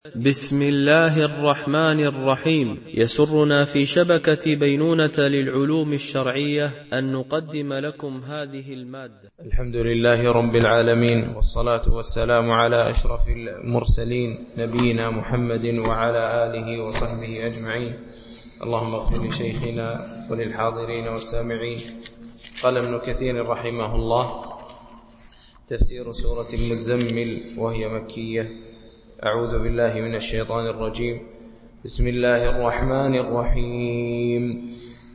بسم الله الرحمن الرحيم. يسرنا في شبكة بينونة للعلوم الشرعية أن نقدم لكم هذه المادة. الحمد لله رب العالمين، والصلاة والسلام على أشرف المرسلين نبينا محمد وعلى آله وصحبه أجمعين. اللهم اغفر لشيخنا وللحاضرين والسامعين. قال ابن كثير رحمه الله: تفسير سورة المزمل وهي مكية. أعوذ بالله من الشيطان الرجيم. بسم الله الرحمن الرحيم.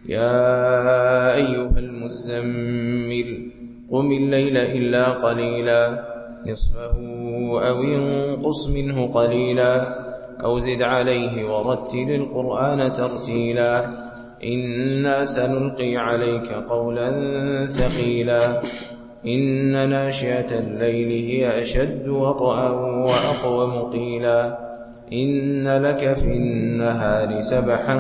يا أيها المزمل قم الليل إلا قليلا نصفه أو انقص منه قليلا أو زد عليه ورتل القرآن ترتيلا إنا سنلقي عليك قولا ثقيلا إن ناشئة الليل هي أشد وطئا وأقوم قيلا إن لك في النهار سبحا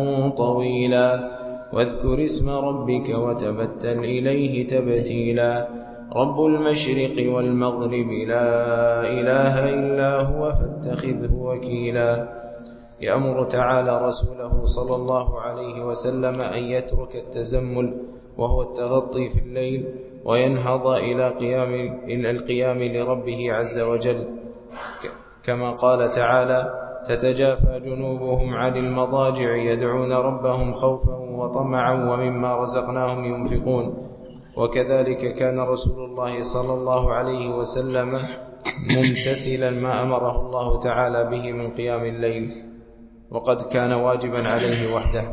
طويلا واذكر اسم ربك وتبتل إليه تبتيلا رب المشرق والمغرب لا إله إلا هو فاتخذه وكيلا. يأمر تعالى رسوله صلى الله عليه وسلم أن يترك التزمل وهو التغطي في الليل وينهض إلى القيام لربه عز وجل، كما قال تعالى: تتجافى جنوبهم عن المضاجع يدعون ربهم خوفا وطمعا ومما رزقناهم ينفقون. وكذلك كان رسول الله صلى الله عليه وسلم ممتثلا ما أمره الله تعالى به من قيام الليل، وقد كان واجبا عليه وحده،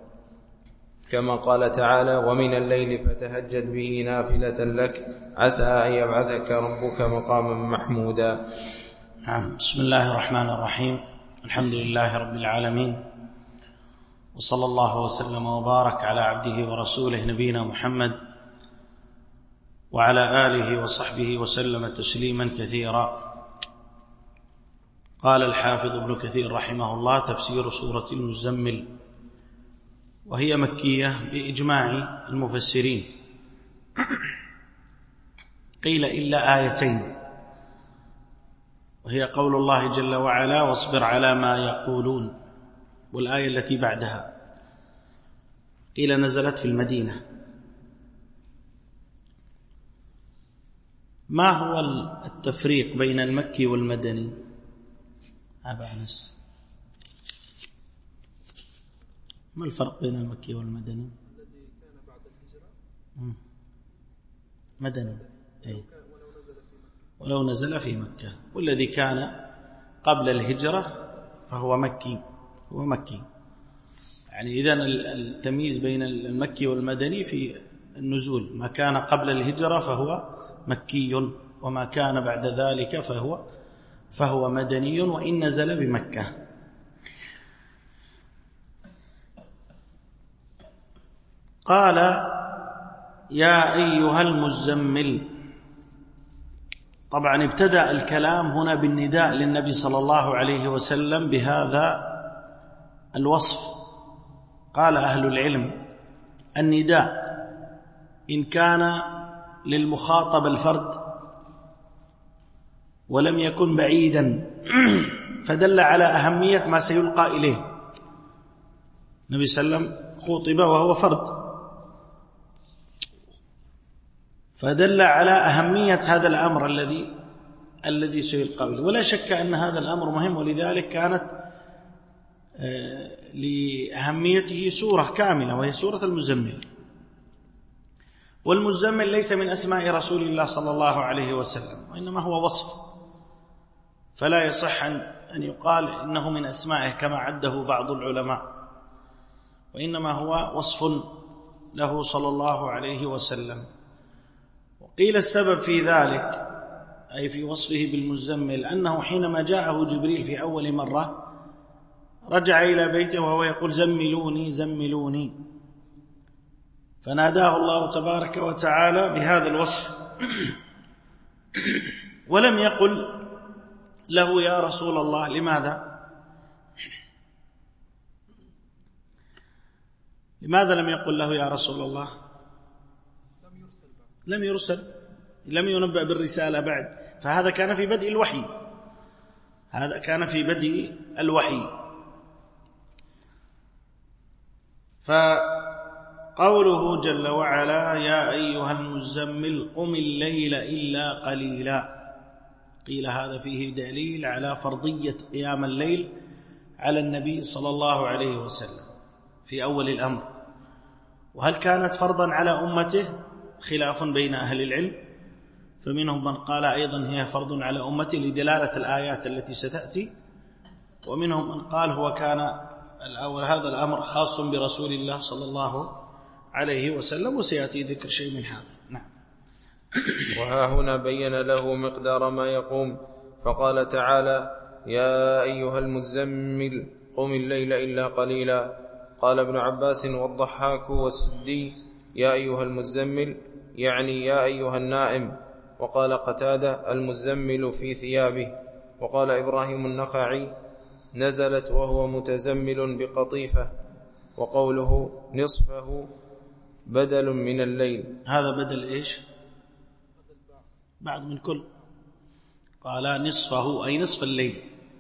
كما قال تعالى: ومن الليل فتهجد به نافلة لك عسى أن يبعثك ربك مقاما محمودا. بسم الله الرحمن الرحيم. الحمد لله رب العالمين، وصلى الله وسلم وبارك على عبده ورسوله نبينا محمد وعلى آله وصحبه وسلم تسليما كثيرا. قال الحافظ ابن كثير رحمه الله: تفسير سورة المزمل وهي مكية بإجماع المفسرين، قيل إلا آيتين، وهي قول الله جل وعلا: واصبر على ما يقولون، والآية التي بعدها قيل نزلت في المدينة. ما هو التفريق بين المكي والمدني؟ أبا أنس، ما الفرق بين المكي والمدني؟ الذي كان بعد الهجرة مدني، ولو نزل في مكة، والذي كان قبل الهجرة فهو مكي، هو مكي. يعني إذن التمييز بين المكي والمدني في النزول: ما كان قبل الهجرة فهو مكي، وما كان بعد ذلك فهو مدني وإن نزل بمكة. قال: يا أيها المزمل. طبعا ابتدأ الكلام هنا بالنداء للنبي صلى الله عليه وسلم بهذا الوصف. قال أهل العلم: النداء إن كان للمخاطب الفرد ولم يكن بعيدا فدل على أهمية ما سيلقى إليه. النبي صلى الله عليه وسلم خطب وهو فرد، فدل على أهمية هذا الأمر الذي سيلقى إليه. ولا شك أن هذا الأمر مهم، ولذلك كانت لأهميته سورة كاملة وهي سورة المزمل. والمزمل ليس من أسماء رسول الله صلى الله عليه وسلم، وإنما هو وصف، فلا يصح أن يقال إنه من أسمائه كما عده بعض العلماء، وإنما هو وصف له صلى الله عليه وسلم. وقيل السبب في ذلك، أي في وصفه بالمزمل، أنه حينما جاءه جبريل في أول مرة رجع إلى بيته وهو يقول: زملوني زملوني، فناداه الله تبارك وتعالى بهذا الوصف، ولم يقل له يا رسول الله. لماذا لم يقل له يا رسول الله؟ لم ينبأ بالرسالة بعد، فهذا كان في بدء الوحي، هذا كان في بدء الوحي. فقوله جل وعلا يا أيها المزمل قم الليل إلا قليلا، قيل هذا فيه دليل على فرضية قيام الليل على النبي صلى الله عليه وسلم في أول الأمر. وهل كانت فرضا على أمته؟ خلاف بين أهل العلم، فمنهم من قال أيضا هي فرض على أمته لدلالة الآيات التي ستأتي، ومنهم من قال هو كان هذا الأمر خاص برسول الله صلى الله عليه وسلم، وسيأتي ذكر شيء من هذا. نعم. وها هنا بين له مقدار ما يقوم، فقال تعالى يا أيها المزمل قم الليل إلا قليلا. قال ابن عباس والضحاك والسدي يا أيها المزمل يعني يا أيها النائم. وقال قتادة المزمل في ثيابه. وقال إبراهيم النخعي نزلت وهو متزمل بقطيفة. وقوله نصفه بدل من الليل. هذا بدل إيش؟ بعد من كل. قال نصفه أي نصف الليل.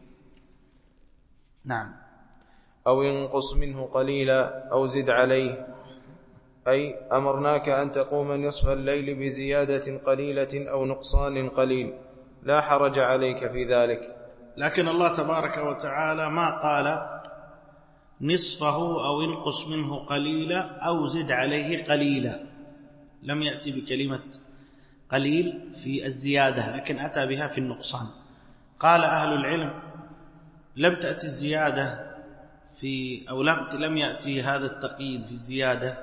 نعم. أو ينقص منه قليلا أو زد عليه، أي أمرناك أن تقوم نصف الليل بزيادة قليلة أو نقصان قليل، لا حرج عليك في ذلك. لكن الله تبارك وتعالى ما قال نصفه أو ينقص منه قليلا أو زد عليه قليلا، لم يأتي بكلمة قليل في الزيادة، لكن أتى بها في النقصان. قال أهل العلم لم تأتي الزيادة أو لم يأتي هذا التقييد في الزيادة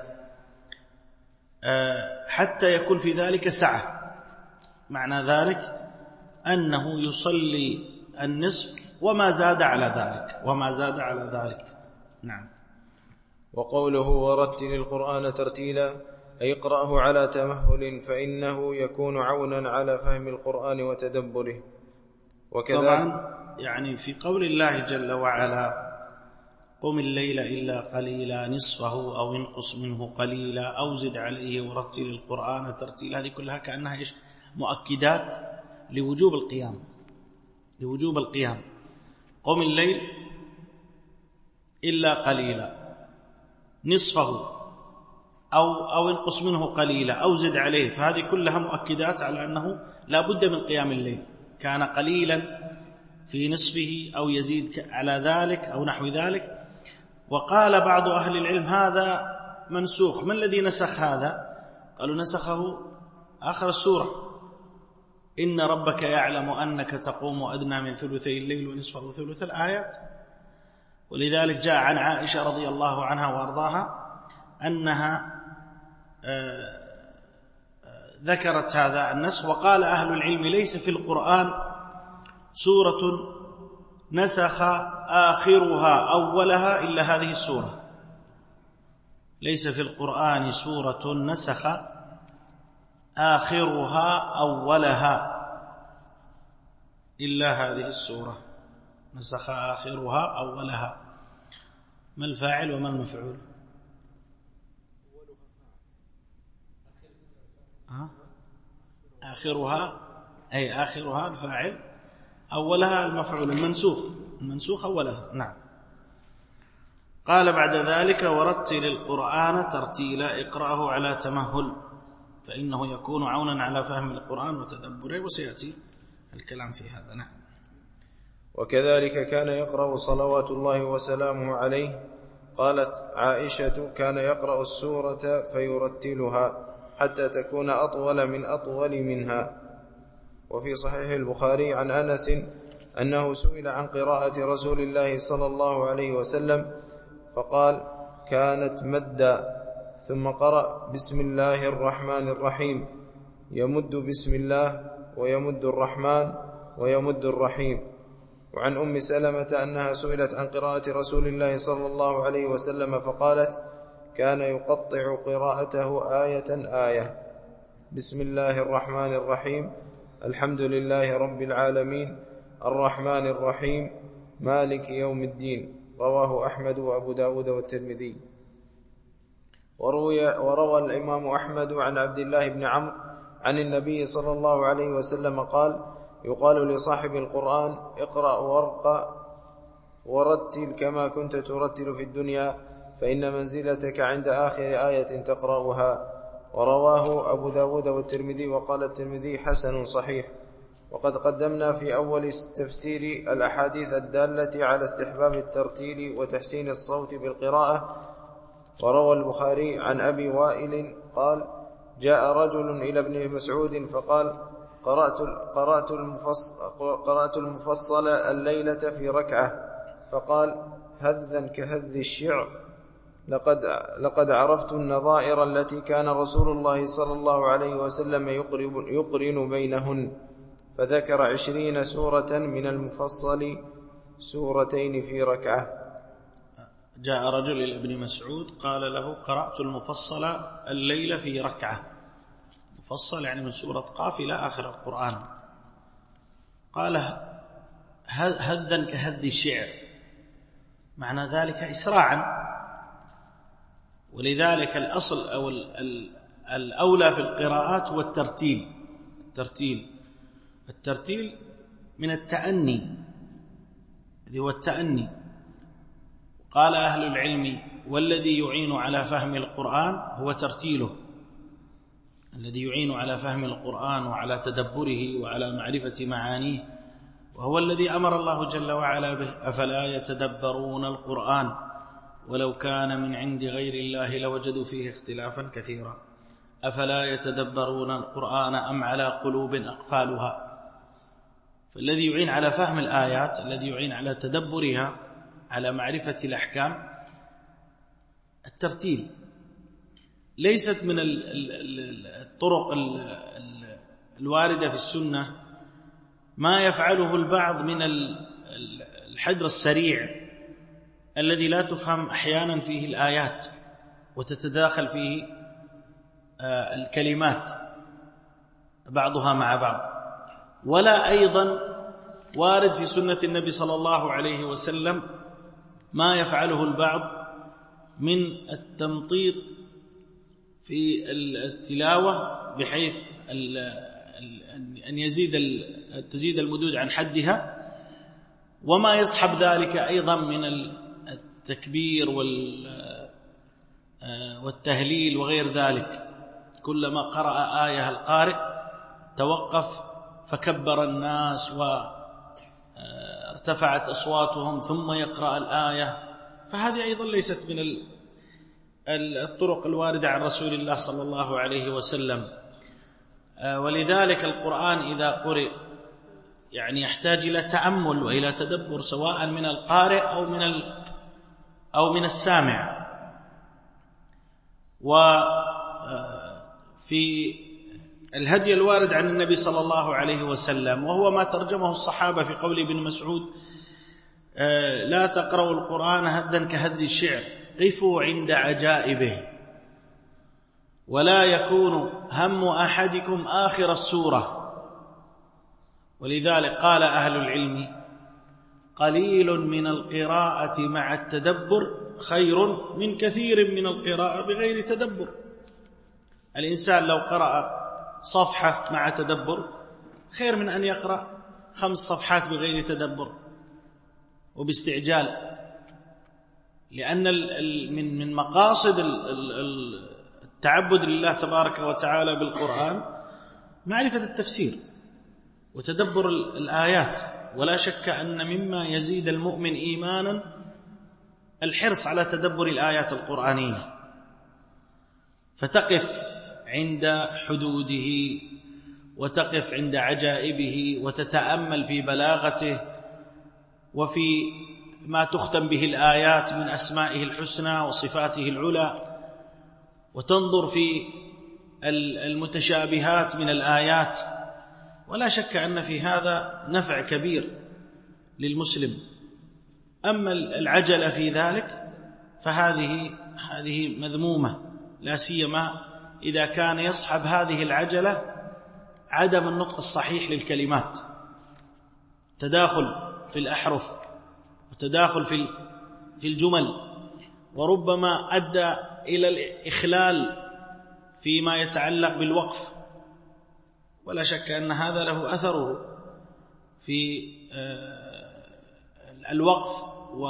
حتى يكون في ذلك سعة. معنى ذلك أنه يصلي النصف وما زاد على ذلك. نعم. وقوله ورتل القرآن ترتيلا أي اقرأه على تمهل، فإنه يكون عونا على فهم القرآن وتدبره. وكذلك طبعا يعني في قول الله جل وعلا قم الليل إلا قليلا نصفه أو انقص منه قليلا أو زد عليه ورتل القرآن ترتيلا، هذه كلها كأنها مؤكدات لوجوب القيام. قم الليل إلا قليلا نصفه أو انقص منه قليلا أو زد عليه، فهذه كلها مؤكدات على أنه لا بد من قيام الليل. كان قليلا في نصفه أو يزيد على ذلك أو نحو ذلك. وقال بعض أهل العلم هذا منسوخ. ما الذي نسخ هذا؟ قالوا نسخه آخر السورة إن ربك يعلم أنك تقوم أدنى من ثلثي الليل ونصفه ثلث الآيات. ولذلك جاء عن عائشة رضي الله عنها وأرضاها أنها ذكرت هذا النسخ. وقال أهل العلم ليس في القرآن سورة نسخ آخرها أولها إلا هذه السورة. ليس في القرآن سورة نسخ آخرها أولها إلا هذه السورة. نسخ آخرها أولها. ما الفاعل وما المفعول؟ آخرها أي آخرها الفاعل، أولها المفعول، المنسوخ أولها. نعم. قال بعد ذلك ورتل القرآن ترتيلا اقرأه على تمهل، فإنه يكون عونا على فهم القرآن وتدبره، وسيأتي الكلام في هذا. نعم. وكذلك كان يقرأ صلوات الله وسلامه عليه. قالت عائشة كان يقرأ السورة فيرتلها حتى تكون أطول من أطول منها. وفي صحيح البخاري عن أنس أنه سئل عن قراءة رسول الله صلى الله عليه وسلم فقال كانت مدا، ثم قرأ بسم الله الرحمن الرحيم، يمد بسم الله ويمد الرحمن ويمد الرحيم. وعن أم سلمة أنها سئلت عن قراءة رسول الله صلى الله عليه وسلم فقالت كان يقطع قراءته آية بسم الله الرحمن الرحيم الحمد لله رب العالمين الرحمن الرحيم مالك يوم الدين. رواه أحمد وأبو داود والترمذي. وروى الإمام أحمد عن عبد الله بن عمرو عن النبي صلى الله عليه وسلم قال يقال لصاحب القرآن: اقرأ وارقى ورتل كما كنت ترتل في الدنيا، فإن منزلتك عند آخر آية تقرأها. ورواه أبو داود والترمذي، وقال الترمذي: حسن صحيح. وقد قدمنا في أول تفسير الأحاديث الدالة على استحباب الترتيل وتحسين الصوت بالقراءة. وروى البخاري عن أبي وائل قال: جاء رجل إلى ابن مسعود فقال: قرأت المفصل الليلة في ركعة. فقال: هذا كهذ الشعر، لقد عرفت النظائر التي كان رسول الله صلى الله عليه وسلم يقرن بينهن. فذكر 20 سورة من المفصل، سورتين في ركعة. جاء رجل إلى ابن مسعود قال له: قرأت المفصل الليلة في ركعة. مفصل يعني من سورة قاف إلى آخر القرآن. قال: هذا كهذ الشعر، معنى ذلك إسراعا. ولذلك الأصل أو الأولى في القراءات هو الترتيل من التأني، الذي هو التأني. قال أهل العلم: والذي يعين على فهم القرآن هو ترتيله، الذي يعين على فهم القرآن وعلى تدبره وعلى معرفة معانيه، وهو الذي أمر الله جل وعلا به: أفلا يتدبرون القرآن ولو كان من عند غير الله لوجدوا فيه اختلافا كثيرا. أفلا يتدبرون القرآن أم على قلوب أقفالها. فالذي يعين على فهم الآيات، الذي يعين على تدبرها، على معرفة الأحكام، الترتيل. ليست من الطرق الواردة في السنة ما يفعله البعض من الحدر السريع الذي لا تفهم أحيانا فيه الآيات وتتداخل فيه الكلمات بعضها مع بعض. ولا أيضا وارد في سنة النبي صلى الله عليه وسلم ما يفعله البعض من التمطيط في التلاوة بحيث أن تزيد المدود عن حدها، وما يصحب ذلك أيضا من التكبير والتهليل وغير ذلك. كلما قرأ آية القارئ توقف فكبر الناس وارتفعت أصواتهم ثم يقرأ الآية. فهذه أيضا ليست من الطرق الواردة عن رسول الله صلى الله عليه وسلم. ولذلك القرآن إذا قرئ يعني يحتاج إلى تأمل وإلى تدبر، سواء من القارئ أو من السامع. وفي الهدي الوارد عن النبي صلى الله عليه وسلم، وهو ما ترجمه الصحابة في قول ابن مسعود: لا تقرأوا القرآن هذا كهذ الشعر، قفوا عند عجائبه، ولا يكون هم أحدكم آخر السورة. ولذلك قال أهل العلم: قليل من القراءة مع التدبر خير من كثير من القراءة بغير تدبر. الإنسان لو قرأ صفحة مع تدبر خير من أن يقرأ 5 صفحات بغير تدبر وباستعجال. لأن من مقاصد التعبد لله تبارك وتعالى بالقرآن معرفة التفسير وتدبر الآيات. ولا شك أن مما يزيد المؤمن إيمانا الحرص على تدبر الآيات القرآنية، فتقف عند حدوده وتقف عند عجائبه وتتأمل في بلاغته وفي ما تختم به الآيات من أسمائه الحسنى وصفاته العلى، وتنظر في المتشابهات من الآيات. ولا شك أن في هذا نفع كبير للمسلم. أما العجلة في ذلك فهذه مذمومة، لا سيما إذا كان يصحب هذه العجلة عدم النطق الصحيح للكلمات، تداخل في الأحرف وتداخل في الجمل، وربما أدى إلى الإخلال فيما يتعلق بالوقف. ولا شك أن هذا له أثره في الوقف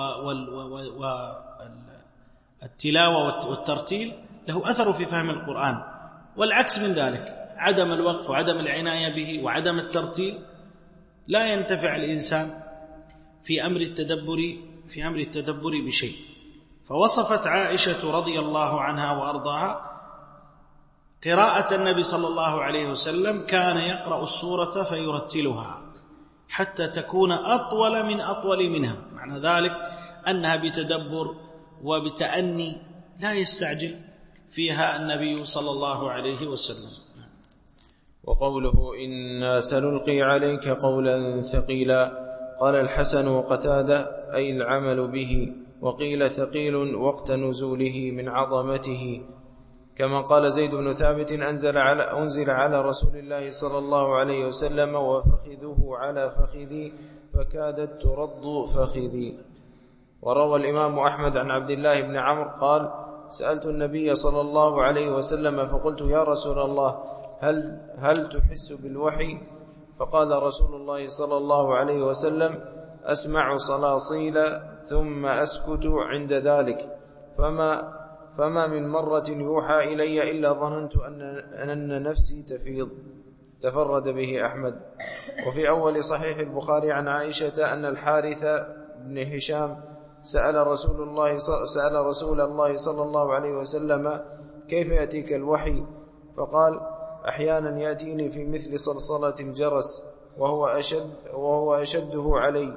والتلاوة والترتيل له أثر في فهم القرآن، والعكس من ذلك، عدم الوقف وعدم العناية به وعدم الترتيل لا ينتفع الإنسان في أمر التدبر بشيء. فوصفت عائشة رضي الله عنها وأرضاها قراءة النبي صلى الله عليه وسلم: كان يقرأ السورة فيرتلها حتى تكون أطول من أطول منها، معنى ذلك أنها بتدبر وبتأني لا يستعجل فيها النبي صلى الله عليه وسلم. وقوله: إنا سنلقي عليك قولا ثقيلا، قال الحسن وقتادة: أي العمل به، وقيل ثقيل وقت نزوله من عظمته، كما قال زيد بن ثابت: أنزل على رسول الله صلى الله عليه وسلم وفخذه على فخذي فكادت ترد فخذي. وروى الإمام أحمد عن عبد الله بن عمرو قال: سألت النبي صلى الله عليه وسلم فقلت: يا رسول الله، هل تحس بالوحي؟ فقال رسول الله صلى الله عليه وسلم: أسمع صلاصيل ثم أسكت عند ذلك، فما من مرة يوحى إلي إلا ظننت أن نفسي تفيض. تفرد به أحمد. وفي أول صحيح البخاري عن عائشة أن الحارث بن هشام سأل رسول الله صلى الله عليه وسلم: كيف يأتيك الوحي؟ فقال: أحيانا يأتيني في مثل صلصلة الجرس وهو أشده علي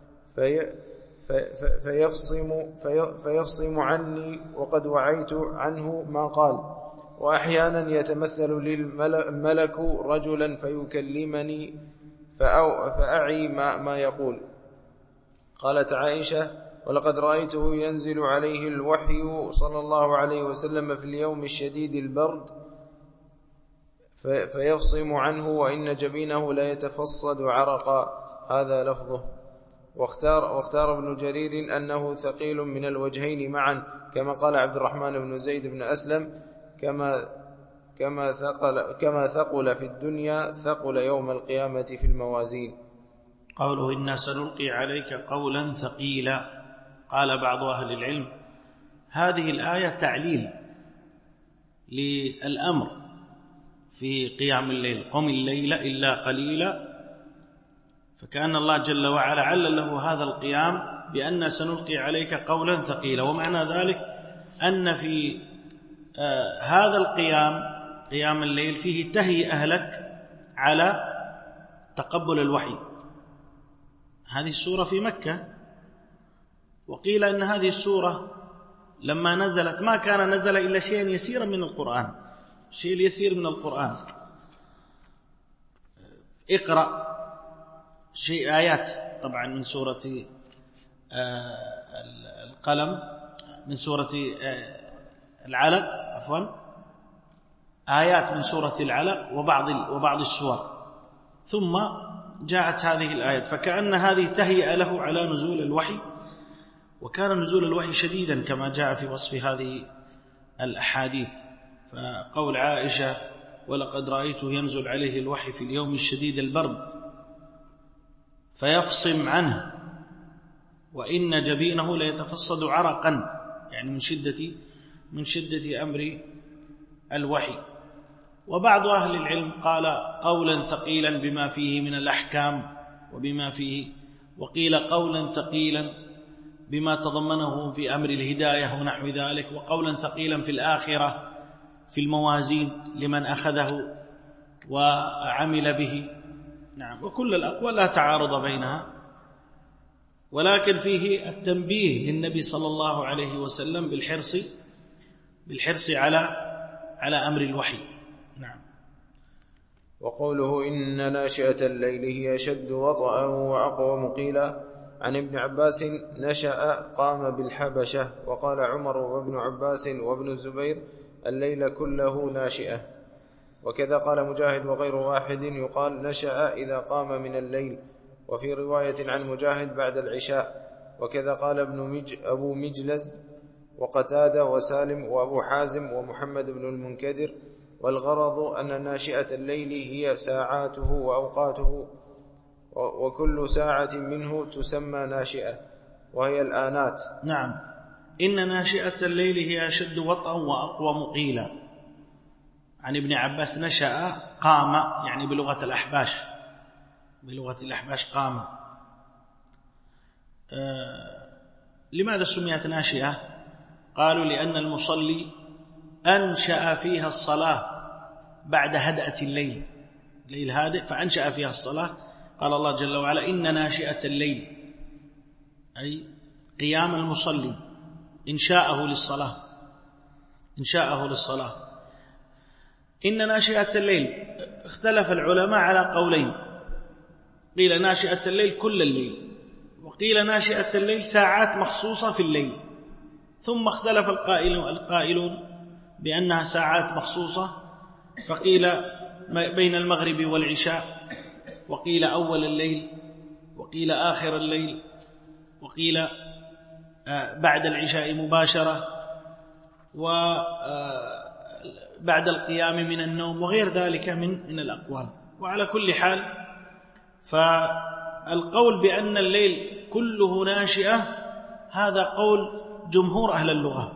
فيفصم عني وقد وعيت عنه ما قال، وأحيانا يتمثل لي الملك رجلا فيكلمني فأعي ما يقول. قالت عائشة: ولقد رأيته ينزل عليه الوحي صلى الله عليه وسلم في اليوم الشديد البرد فيفصم عنه وإن جبينه لا يتفصد عرقا. هذا لفظه. واختار ابن جرير أنه ثقيل من الوجهين معا، كما قال عبد الرحمن بن زيد بن أسلم: كما ثقل في الدنيا ثقل يوم القيامة في الموازين. قوله: إنا سنلقي عليك قولا ثقيلا، قال بعض أهل العلم: هذه الآية تعليل للأمر في قيام الليل: قم الليل إلا قليلا، فكأن الله جل وعلا علل له هذا القيام بأن سنلقي عليك قولا ثقيلا. ومعنى ذلك أن في هذا القيام، قيام الليل، فيه تهيئة لك على تقبل الوحي. هذه السورة في مكة، وقيل إن هذه السورة لما نزلت ما كان نزل إلا شيئا يسيرا من القرآن، شيء يسير من القرآن. اقرأ شيء آيات طبعا من سورة القلم، من سورة العلق، عفوا، آيات من سورة العلق وبعض السور، ثم جاءت هذه الآيات، فكأن هذه تهيئة له على نزول الوحي. وكان نزول الوحي شديدا كما جاء في وصف هذه الأحاديث. فقول عائشة: ولقد رأيته ينزل عليه الوحي في اليوم الشديد البرد فيفصم عنه وإن جبينه ليتفصد عرقا، يعني من شدة أمر الوحي. وبعض أهل العلم قال قولا ثقيلا بما فيه من الأحكام وبما فيه، وقيل قولا ثقيلا بما تضمنه في أمر الهداية ونحو ذلك، وقولا ثقيلا في الآخرة في الموازين لمن أخذه وعمل به. نعم، وكل الأقوال لا تعارض بينها، ولكن فيه التنبيه للنبي صلى الله عليه وسلم بالحرص على أمر الوحي. نعم. وقوله: إن ناشئة الليل هي أشد وطئا وأقوم. قيل عن ابن عباس: نشأ قام بالحبشة. وقال عمر وابن عباس وابن الزبير: الليل كله ناشئة. وكذا قال مجاهد وغير واحد يقال نشأ إذا قام من الليل. وفي رواية عن مجاهد: بعد العشاء. وكذا قال أبو مجلز وقتادة وسالم وأبو حازم ومحمد بن المنكدر. والغرض أن ناشئة الليل هي ساعاته وأوقاته وكل ساعة منه تسمى ناشئة وهي الآنات. نعم، إن ناشئة الليل هي أشد وطئا وأقوم قيلا. عن ابن عباس نشأ قام، يعني بلغة الأحباش قام. لماذا سميت ناشئة؟ قالوا لأن المصلي أنشأ فيها الصلاة بعد هدأة الليل هادئ، فأنشأ فيها الصلاة. قال الله جل وعلا: إن ناشئة الليل، أي قيام المصلي، إنشاءه للصلاة. إن ناشئة الليل، اختلف العلماء على قولين، قيل ناشئة الليل كل الليل، وقيل ناشئة الليل ساعات مخصوصة في الليل، ثم اختلف القائلون بأنها ساعات مخصوصة، فقيل بين المغرب والعشاء، وقيل أول الليل، وقيل آخر الليل، وقيل بعد العشاء مباشرة، وبعد القيام من النوم، وغير ذلك من الأقوال. وعلى كل حال، فالقول بأن الليل كله ناشئة هذا قول جمهور أهل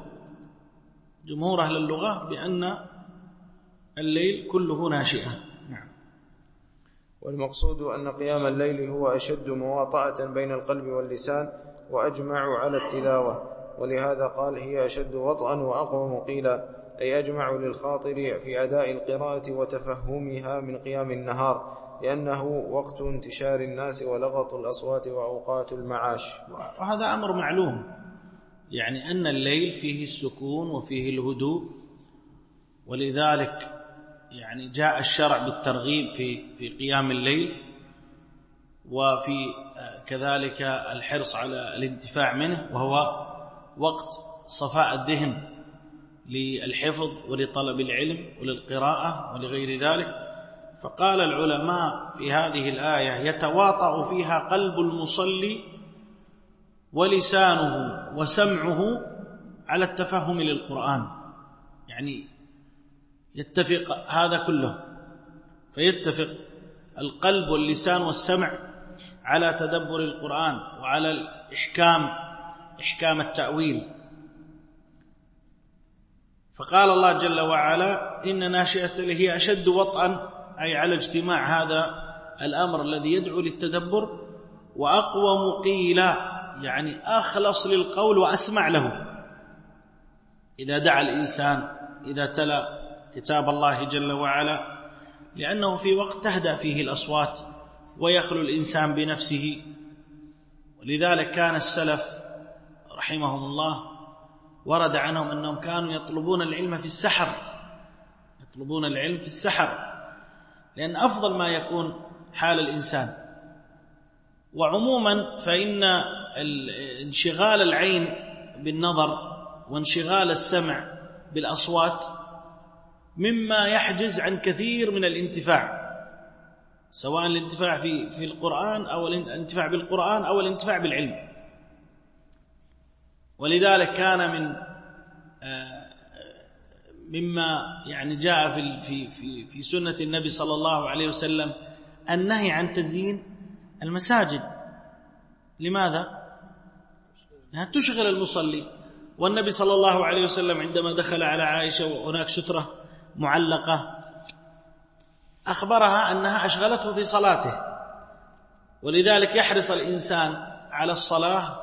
اللغة بأن الليل كله ناشئة. نعم. والمقصود أن قيام الليل هو أشد مواطأة بين القلب واللسان وأجمع على التلاوة، ولهذا قال: هي أشد وطئا وأقوم قيلا، أي أجمع للخاطر في أداء القراءة وتفهمها من قيام النهار، لأنه وقت انتشار الناس ولغط الأصوات وأوقات المعاش. وهذا أمر معلوم، يعني أن الليل فيه السكون وفيه الهدوء، ولذلك يعني جاء الشرع بالترغيب في قيام الليل، وفي كذلك الحرص على الانتفاع منه، وهو وقت صفاء الذهن للحفظ ولطلب العلم وللقراءة ولغير ذلك. فقال العلماء في هذه الآية: يتواطأ فيها قلب المصلي ولسانه وسمعه على التفهم للقرآن، يعني يتفق هذا كله، فيتفق القلب واللسان والسمع على تدبر القرآن وعلى إحكام التأويل. فقال الله جل وعلا: إن ناشئة الليل هي أشد وطئا، أي على اجتماع هذا الأمر الذي يدعو للتدبر، وأقوم قيلا، يعني أخلص للقول وأسمع له. إذا دعا الإنسان، إذا تلا كتاب الله جل وعلا، لأنه في وقت تهدأ فيه الأصوات ويخلو الإنسان بنفسه. ولذلك كان السلف رحمهم الله ورد عنهم أنهم كانوا يطلبون العلم في السحر، لأن أفضل ما يكون حال الإنسان. وعموما فإن انشغال العين بالنظر وانشغال السمع بالأصوات مما يحجز عن كثير من الانتفاع، سواء الانتفاع في القرآن أو الانتفاع بالقرآن أو الانتفاع بالعلم. ولذلك كان مما يعني جاء في سنة النبي صلى الله عليه وسلم النهي عن تزيين المساجد. لماذا؟ لأنها تشغل المصلي. والنبي صلى الله عليه وسلم عندما دخل على عائشة وهناك سترة معلقة أخبرها أنها أشغلته في صلاته، ولذلك يحرص الإنسان على الصلاة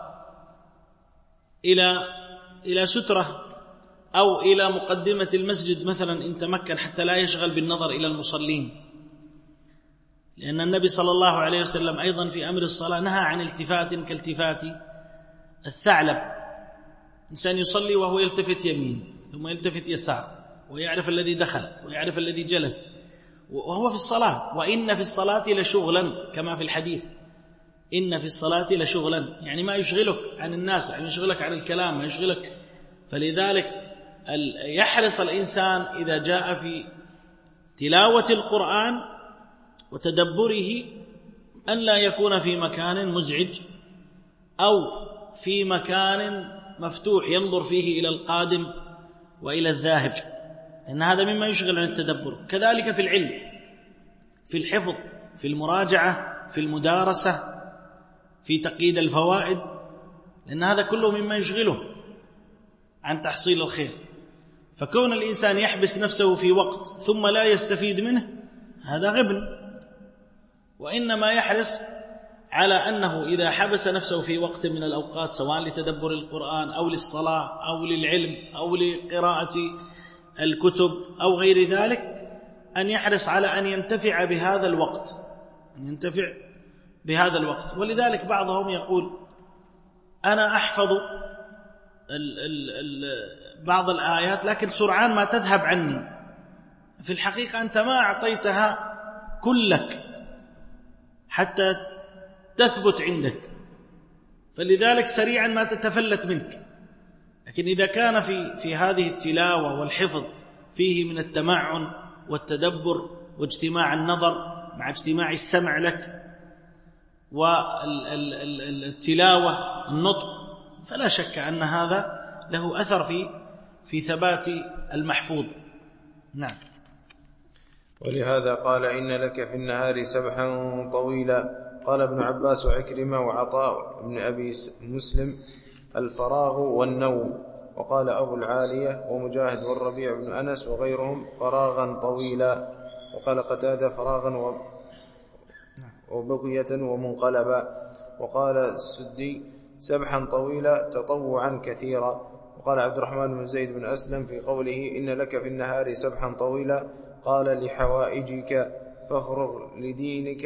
إلى سترة أو إلى مقدمة المسجد مثلا إن تمكن، حتى لا يشغل بالنظر إلى المصلين. لأن النبي صلى الله عليه وسلم أيضا في أمر الصلاة نهى عن التفات كالتفات الثعلب. إنسان يصلي وهو يلتفت يمين ثم يلتفت يسار، ويعرف الذي دخل ويعرف الذي جلس وهو في الصلاة. وإن في الصلاة لشغلا، كما في الحديث: إن في الصلاة لشغلا، يعني ما يشغلك عن الناس، يعني يشغلك عن الكلام، ما يشغلك. فلذلك يحرص الإنسان إذا جاء في تلاوة القرآن وتدبره أن لا يكون في مكان مزعج أو في مكان مفتوح ينظر فيه إلى القادم وإلى الذاهب، لأن هذا مما يشغل عن التدبر. كذلك في العلم، في الحفظ، في المراجعة، في المدارسة، في تقييد الفوائد، لأن هذا كله مما يشغله عن تحصيل الخير. فكون الإنسان يحبس نفسه في وقت ثم لا يستفيد منه هذا غبن، وإنما يحرص على أنه إذا حبس نفسه في وقت من الأوقات سواء لتدبر القرآن أو للصلاة أو للعلم أو لقراءة الكتب أو غير ذلك، أن يحرص على أن ينتفع بهذا الوقت، أن ينتفع بهذا الوقت. ولذلك بعضهم يقول أنا أحفظ بعض الآيات لكن سرعان ما تذهب عني. في الحقيقة أنت ما أعطيتها كلك حتى تثبت عندك، فلذلك سريعا ما تتفلت منك. لكن إذا كان في هذه التلاوة والحفظ فيه من التمعن والتدبر واجتماع النظر مع اجتماع السمع لك والتلاوة النطق، فلا شك أن هذا له أثر في ثبات المحفوظ. نعم. ولهذا قال إن لك في النهار سبحا طويلا. قال ابن عباس وعكرمة وعطاء بن أبي مسلم الفراغ والنوم. وقال أبو العالية ومجاهد والربيع بن أنس وغيرهم فراغا طويلا. وقال قتادة فراغا وبقية ومنقلبا. وقال السدي سبحا طويلا تطوعا كثيرا. وقال عبد الرحمن بن زيد بن أسلم في قوله إن لك في النهار سبحا طويلا قال لحوائجك فافرغ لدينك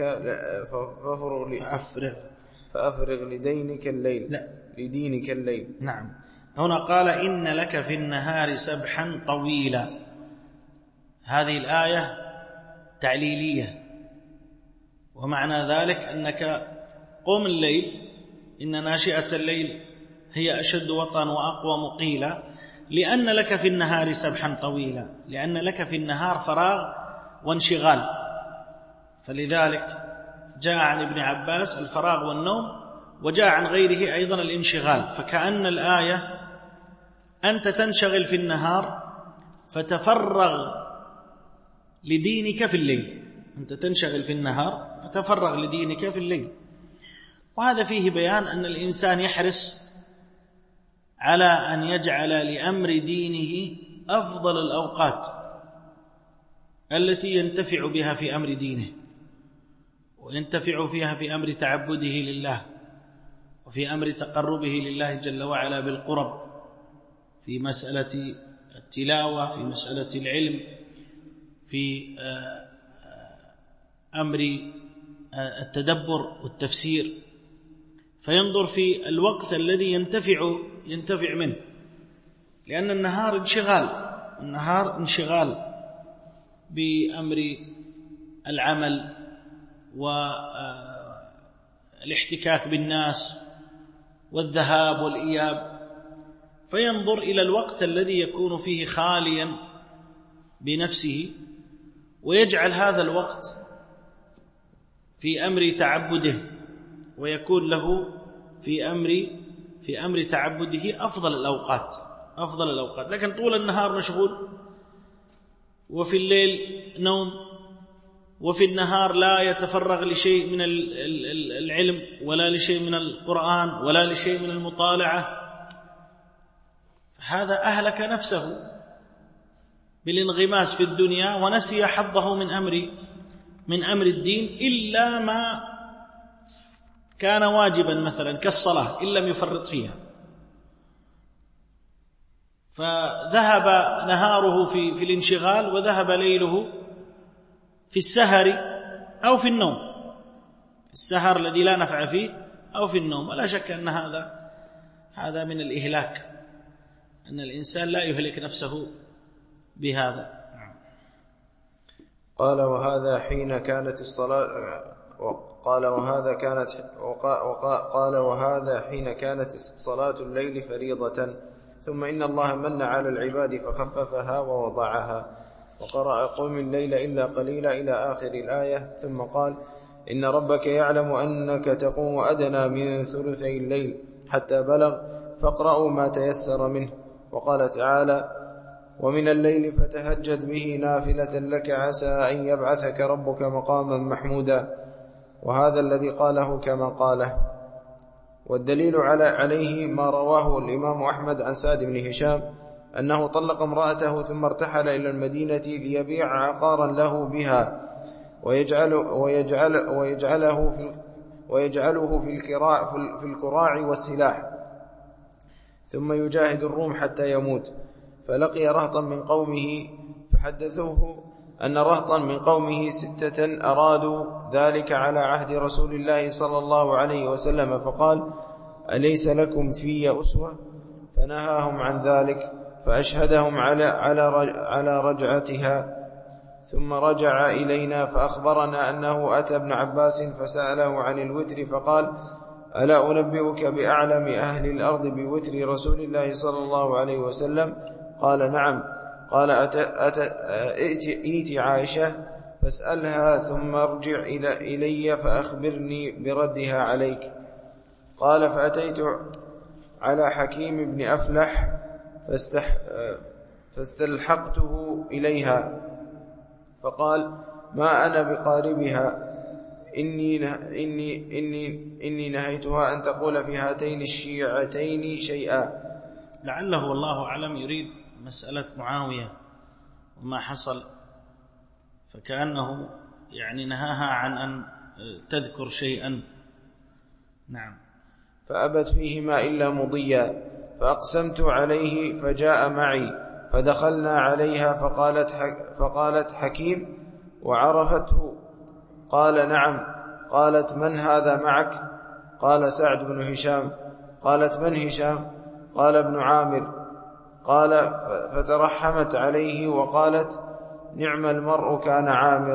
فأفرغ لدينك الليل. لا. لدينك الليل. نعم. هنا قال إن لك في النهار سبحا طويلا. هذه الآية تعليلية، ومعنى ذلك أنك قم الليل، إن ناشئة الليل هي أشد وطئا وأقوى مقيلا، لأن لك في النهار سبحا طويلا، لأن لك في النهار فراغ وانشغال. فلذلك جاء عن ابن عباس الفراغ والنوم، وجاء عن غيره أيضا الانشغال. فكأن الآية أنت تنشغل في النهار فتفرغ لدينك في الليل، أنت تنشغل في النهار فتفرغ لدينك في الليل. وهذا فيه بيان أن الإنسان يحرص على أن يجعل لأمر دينه أفضل الأوقات التي ينتفع بها في أمر دينه، وينتفع فيها في أمر تعبده لله، وفي أمر تقربه لله جل وعلا بالقرب، في مسألة التلاوة، في مسألة العلم، في أمر التدبر والتفسير. فينظر في الوقت الذي ينتفع منه، لأن النهار انشغال بأمر العمل والاحتكاك بالناس والذهاب والإياب. فينظر إلى الوقت الذي يكون فيه خاليا بنفسه، ويجعل هذا الوقت في أمر تعبده، ويكون له في أمر تعبده أفضل الأوقات. لكن طول النهار مشغول، وفي الليل نوم، وفي النهار لا يتفرغ لشيء من العلم ولا لشيء من القرآن ولا لشيء من المطالعة، فهذا أهلك نفسه بالانغماس في الدنيا، ونسي حظه من أمر الدين، إلا ما كان واجبا مثلا كالصلاة إن لم يفرط فيها. فذهب نهاره في الانشغال، وذهب ليله في السهر أو في النوم، في السهر الذي لا نفع فيه أو في النوم. ولا شك أن هذا من الإهلاك، أن الإنسان لا يهلك نفسه بهذا. قال وهذا حين كانت الصلاة قال وهذا حين كانت صلاة الليل فريضة، ثم إن الله من على العباد فخففها ووضعها، وقرأ قم الليل إلا قليلا إلى آخر الآية، ثم قال إن ربك يعلم أنك تقوم أدنى من ثلثي الليل حتى بلغ فاقرأوا ما تيسر منه. وقال تعالى ومن الليل فتهجد به نافلة لك عسى أن يبعثك ربك مقاما محمودا. وهذا الذي قاله كما قاله. والدليل عليه ما رواه الإمام أحمد عن سعد بن هشام أنه طلق امرأته ثم ارتحل إلى المدينة ليبيع عقارا له بها ويجعله في الكراع والسلاح، ثم يجاهد الروم حتى يموت. فلقي رهطا من قومه فحدثوه أن رهطا من قومه 6 أرادوا ذلك على عهد رسول الله صلى الله عليه وسلم، فقال: أليس لكم في أسوة؟ فنهاهم عن ذلك، فأشهدهم على رجعتها. ثم رجع إلينا فأخبرنا أنه أتى ابن عباس فسأله عن الوتر، فقال: ألا أنبئك بأعلم أهل الأرض بوتر رسول الله صلى الله عليه وسلم؟ قال: نعم. قال: ائت عائشة فاسألها ثم ارجع إلي فأخبرني بردها عليك. قال: فأتيت على حكيم بن أفلح فاستلحقته إليها، فقال: ما أنا بقاربها، إني نهيتها أن تقول في هاتين الشيعتين شيئا. لعله والله أعلم يريد مسألة معاوية وما حصل، فكأنه يعني نهاها عن أن تذكر شيئا. نعم. فأبت فيهما إلا مضيا، فأقسمت عليه فجاء معي، فدخلنا عليها فقالت: حكيم؟ وعرفته؟ قال: نعم. قالت: من هذا معك؟ قال: سعد بن هشام. قالت: من هشام؟ قال: ابن عامر. قال: فترحمت عليه وقالت: نعم المرء كان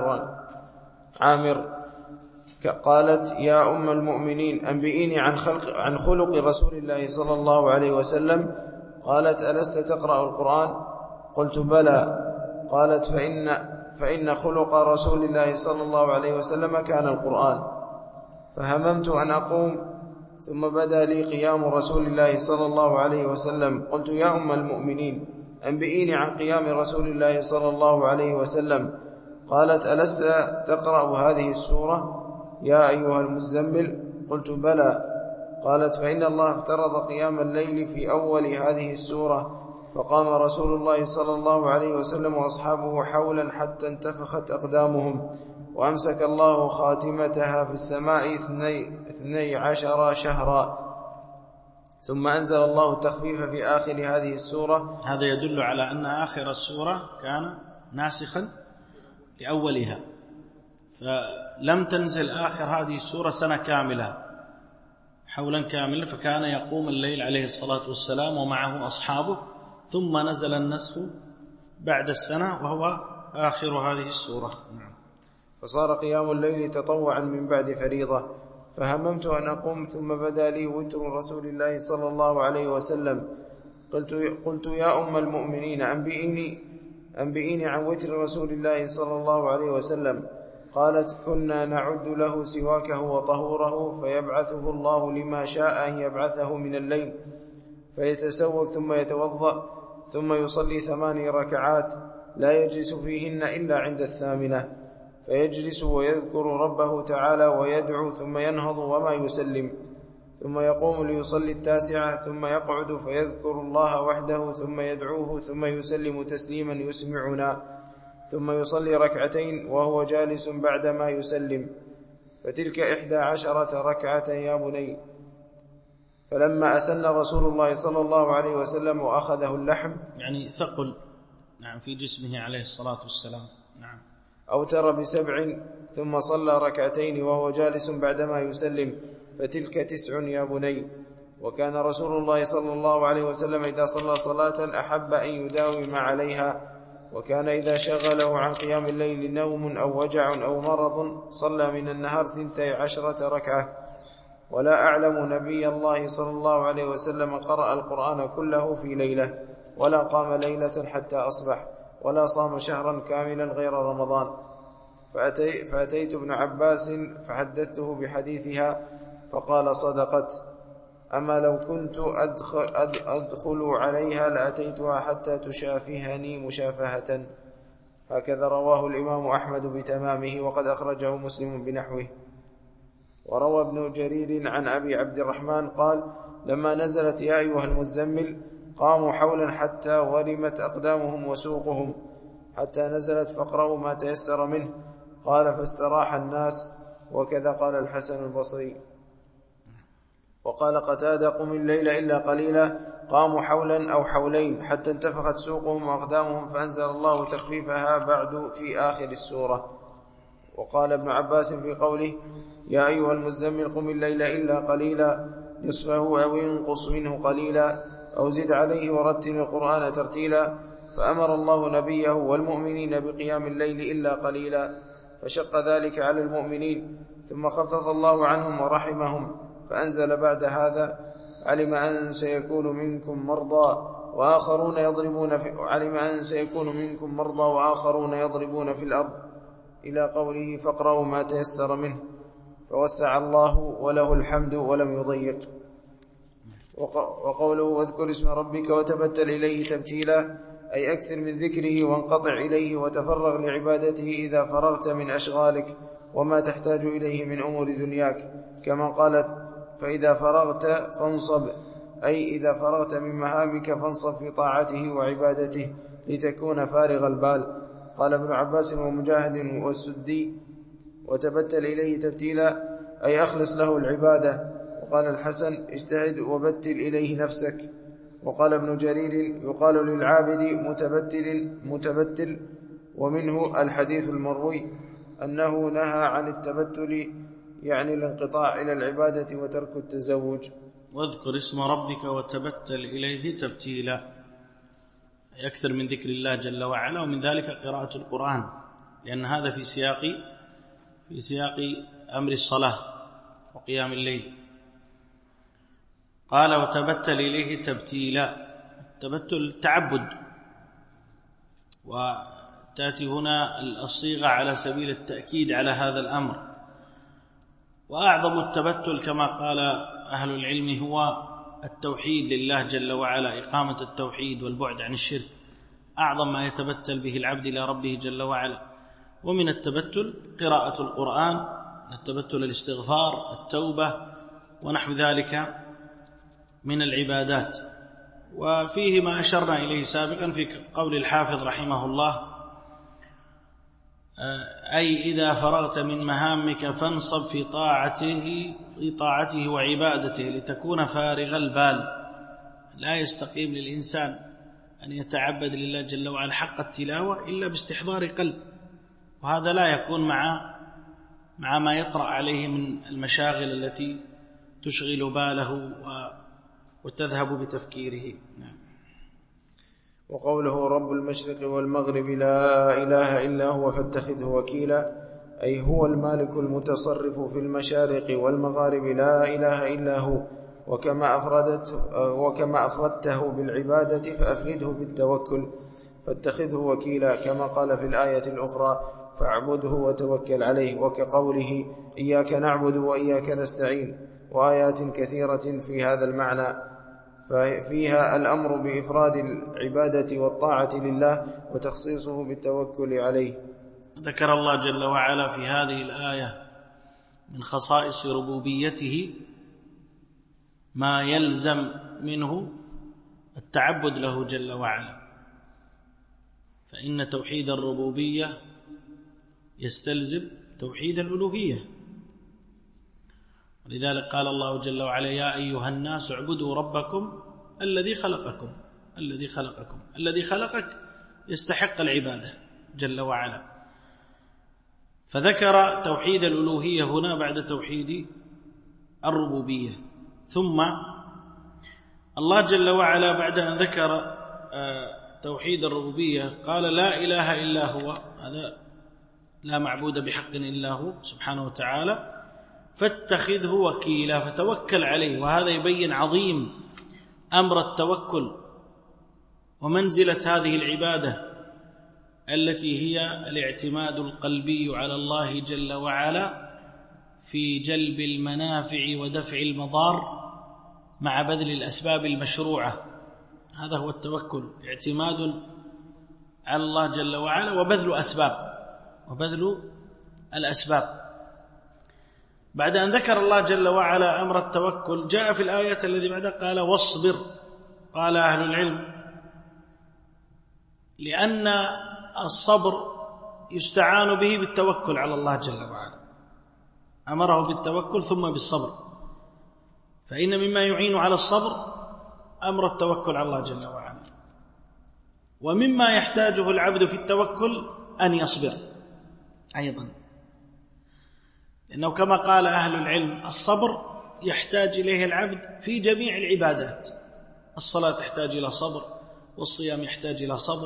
عامر. قالت: يا أم المؤمنين أنبئيني عن خلق رسول الله صلى الله عليه وسلم. قالت: ألست تقرأ القرآن؟ قلت: بلى. قالت: فإن خلق رسول الله صلى الله عليه وسلم كان القرآن. فهممت أن أقوم، ثم بدا لي قيام رسول الله صلى الله عليه وسلم. قلت: يا أم المؤمنين أنبئيني عن قيام رسول الله صلى الله عليه وسلم. قالت: ألست تقرأ هذه السورة يا أيها المزمل؟ قلت: بلى. قالت: فإن الله افترض قيام الليل في أول هذه السورة، فقام رسول الله صلى الله عليه وسلم وأصحابه حولا حتى انتفخت أقدامهم، وأمسك الله خاتمتها في السماء 12 شهرا، ثم أنزل الله التخفيف في آخر هذه السورة. هذا يدل على أن آخر السورة كان ناسخا لأولها، فلم تنزل آخر هذه السورة سنة كاملة حولا كاملا، فكان يقوم الليل عليه الصلاة والسلام ومعه أصحابه، ثم نزل النسخ بعد السنة وهو آخر هذه السورة. فصار قيام الليل تطوعا من بعد فريضة. فهممت أن أقوم، ثم بدا لي وتر رسول الله صلى الله عليه وسلم. قلت: يا أم المؤمنين أنبئيني عن وتر رسول الله صلى الله عليه وسلم. قالت: كنا نعد له سواكه وطهوره، فيبعثه الله لما شاء أن يبعثه من الليل، فيتسوق ثم يتوضأ، ثم يصلي 8 ركعات لا يجلس فيهن إلا عند 8، فيجلس ويذكر ربه تعالى ويدعو، ثم ينهض وما يسلم، ثم يقوم ليصلي 9، ثم يقعد فيذكر الله وحده، ثم يدعوه، ثم يسلم تسليما يسمعنا، ثم يصلي 2 وهو جالس بعدما يسلم، فتلك 11 ركعة يا بني. فلما أسن رسول الله صلى الله عليه وسلم وأخذه اللحم، يعني ثقل نعم في جسمه عليه الصلاة والسلام، نعم، أوتر ب7 ثم صلى 2 وهو جالس بعدما يسلم، فتلك 9 يا بني. وكان رسول الله صلى الله عليه وسلم إذا صلى صلاة أحب أن يداوم عليها، وكان إذا شغله عن قيام الليل نوم أو وجع أو مرض صلى من النهار 12 ركعة. ولا أعلم نبي الله صلى الله عليه وسلم قرأ القرآن كله في ليلة، ولا قام ليلة حتى أصبح، ولا صام شهرا كاملا غير رمضان. فأتيت ابن عباس فحدثته بحديثها، فقال: صدقت، أما لو كنت أدخل عليها لأتيتها حتى تشافهني مشافهة. هكذا رواه الإمام أحمد بتمامه، وقد أخرجه مسلم بنحوه. وروى ابن جرير عن أبي عبد الرحمن قال: لما نزلت يا أيها المزمل قاموا حولا حتى ورمت أقدامهم وسوقهم، حتى نزلت فاقرأوا ما تيسر منه. قال: فاستراح الناس. وكذا قال الحسن البصري. وقال قتادة: قم الليل إلا قليلا، قاموا حولا أو حولين حتى انتفخت سوقهم وأقدامهم، فأنزل الله تخفيفها بعد في آخر السورة. وقال ابن عباس في قوله: يا أيها المزمل قم الليل إلا قليلا، نصفه أو ينقص منه قليلا أو زد عليه ورتل القرآن ترتيلا. فأمر الله نبيه والمؤمنين بقيام الليل إلا قليلا، فشق ذلك على المؤمنين، ثم خفف الله عنهم ورحمهم، فأنزل بعد هذا: علم أن سيكون منكم مرضى وآخرون يضربون في الأرض، إلى قوله: فاقرأوا ما تيسر منه. فوسع الله وله الحمد ولم يضيق. وقوله: واذكر اسم ربك وتبتل إليه تبتيلا، أي أكثر من ذكره وانقطع إليه وتفرغ لعبادته إذا فرغت من أشغالك وما تحتاج إليه من أمور دنياك، كما قالت: فإذا فرغت فانصب، أي إذا فرغت من مهامك فانصب في طاعته وعبادته لتكون فارغ البال. قال ابن عباس ومجاهد والسدي: وتبتل إليه تبتيلا، أي أخلص له العبادة. وقال الحسن: اجتهد وبتل إليه نفسك. وقال ابن جرير: يقال للعابد متبتل، ومنه الحديث المروي أنه نهى عن التبتل، يعني الانقطاع إلى العبادة وترك التزوج. واذكر اسم ربك وتبتل إليه تبتيلا، أكثر من ذكر الله جل وعلا، ومن ذلك قراءة القرآن، لأن هذا في سياق أمر الصلاة وقيام الليل. قال: وتبتل إليه تبتيلا، التبتل تعبد، وتأتي هنا الصيغة على سبيل التأكيد على هذا الأمر. وأعظم التبتل كما قال أهل العلم هو التوحيد لله جل وعلا، إقامة التوحيد والبعد عن الشرك، أعظم ما يتبتل به العبد إلى ربه جل وعلا. ومن التبتل قراءة القرآن، التبتل الاستغفار، التوبة، ونحو ذلك من العبادات. وفيه ما أشرنا إليه سابقا في قول الحافظ رحمه الله: أي إذا فرغت من مهامك فانصب في طاعته وعبادته لتكون فارغ البال. لا يستقيم للإنسان أن يتعبد لله جل وعلا حق التلاوة إلا باستحضار قلب، وهذا لا يكون مع ما يطرأ عليه من المشاغل التي تشغل باله وتذهب بتفكيره. نعم. وقوله: رب المشرق والمغرب لا إله إلا هو فاتخذه وكيلا، أي هو المالك المتصرف في المشارق والمغارب لا إله إلا هو. وكما أفردته بالعبادة فأفرده بالتوكل، فاتخذه وكيلا، كما قال في الآية الأخرى: فاعبده وتوكل عليه. وكقوله: إياك نعبد وإياك نستعين، وآيات كثيرة في هذا المعنى، ففيها الأمر بإفراد العبادة والطاعة لله وتخصيصه بالتوكل عليه. ذكر الله جل وعلا في هذه الآية من خصائص ربوبيته ما يلزم منه التعبد له جل وعلا، فإن توحيد الربوبية يستلزم توحيد الألوهية. ولذلك قال الله جل وعلا: يا أيها الناس اعبدوا ربكم الذي خلقكم. الذي خلقك يستحق العبادة جل وعلا، فذكر توحيد الألوهية هنا بعد توحيد الربوبية. ثم الله جل وعلا بعد أن ذكر توحيد الربوبية قال: لا إله إلا هو، هذا لا معبود بحق إلا هو سبحانه وتعالى، فاتخذه وكيلا، فتوكل عليه. وهذا يبين عظيم أمر التوكل ومنزلة هذه العبادة التي هي الاعتماد القلبي على الله جل وعلا في جلب المنافع ودفع المضار مع بذل الأسباب المشروعة. هذا هو التوكل، اعتماد على الله جل وعلا وبذل الأسباب. بعد أن ذكر الله جل وعلا أمر التوكل جاء في الآية الذي بعدها قال واصبر. قال أهل العلم لأن الصبر يستعان به بالتوكل على الله جل وعلا، أمره بالتوكل ثم بالصبر، فإن مما يعين على الصبر أمر التوكل على الله جل وعلا، ومما يحتاجه العبد في التوكل أن يصبر أيضا، لأنه كما قال أهل العلم الصبر يحتاج إليه العبد في جميع العبادات. الصلاة تحتاج إلى صبر، والصيام يحتاج إلى صبر،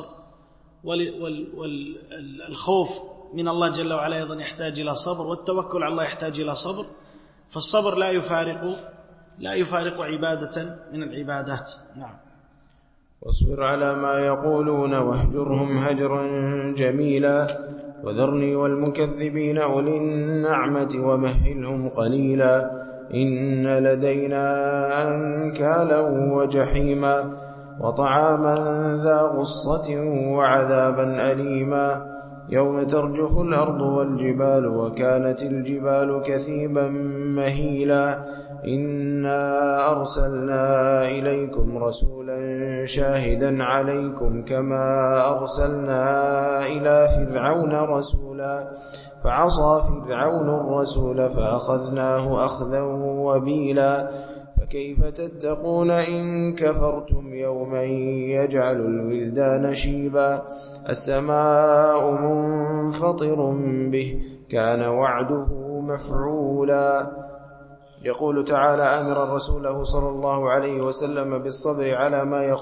والخوف من الله جل وعلا أيضا يحتاج إلى صبر، والتوكل على الله يحتاج إلى صبر. فالصبر لا يفارق عبادة من العبادات. نعم. واصبر على ما يقولون واهجرهم هجرا جميلا وذرني والمكذبين أولي النعمة ومهلهم قليلا إن لدينا أنكالا وجحيما وطعاما ذا غصة وعذابا أليما يوم ترجف الأرض والجبال وكانت الجبال كثيبا مهيلا إنا أرسلنا إليكم رسولا شاهدا عليكم كما أرسلنا إلى فرعون رسولا فعصى فرعون الرسول فأخذناه أخذا وبيلا فكيف تتقون إن كفرتم يوما يجعل الولدان شيبا السماء منفطر به كان وعده مفعولا. يقول تعالى آمرا رسوله صلى الله عليه وسلم بالصبر على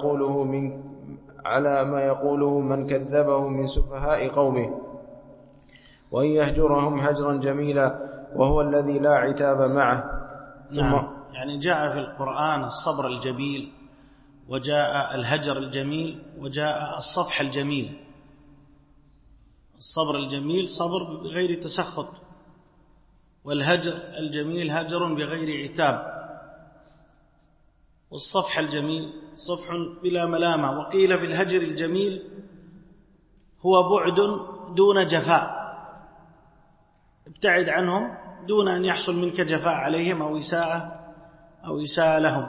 ما يقوله من كذبه من سفهاء قومه وأن يهجرهم هجرا جميلا وهو الذي لا عتاب معه. نعم. يعني جاء في القرآن الصبر الجميل، وجاء الهجر الجميل، وجاء الصفح الجميل. الصبر الجميل صبر بغير تسخط، والهجر الجميل هجر بغير عتاب، والصفح الجميل صفح بلا ملامة. وقيل في الهجر الجميل هو بعد دون جفاء، ابتعد عنهم دون أن يحصل منك جفاء عليهم أو إساءة لهم.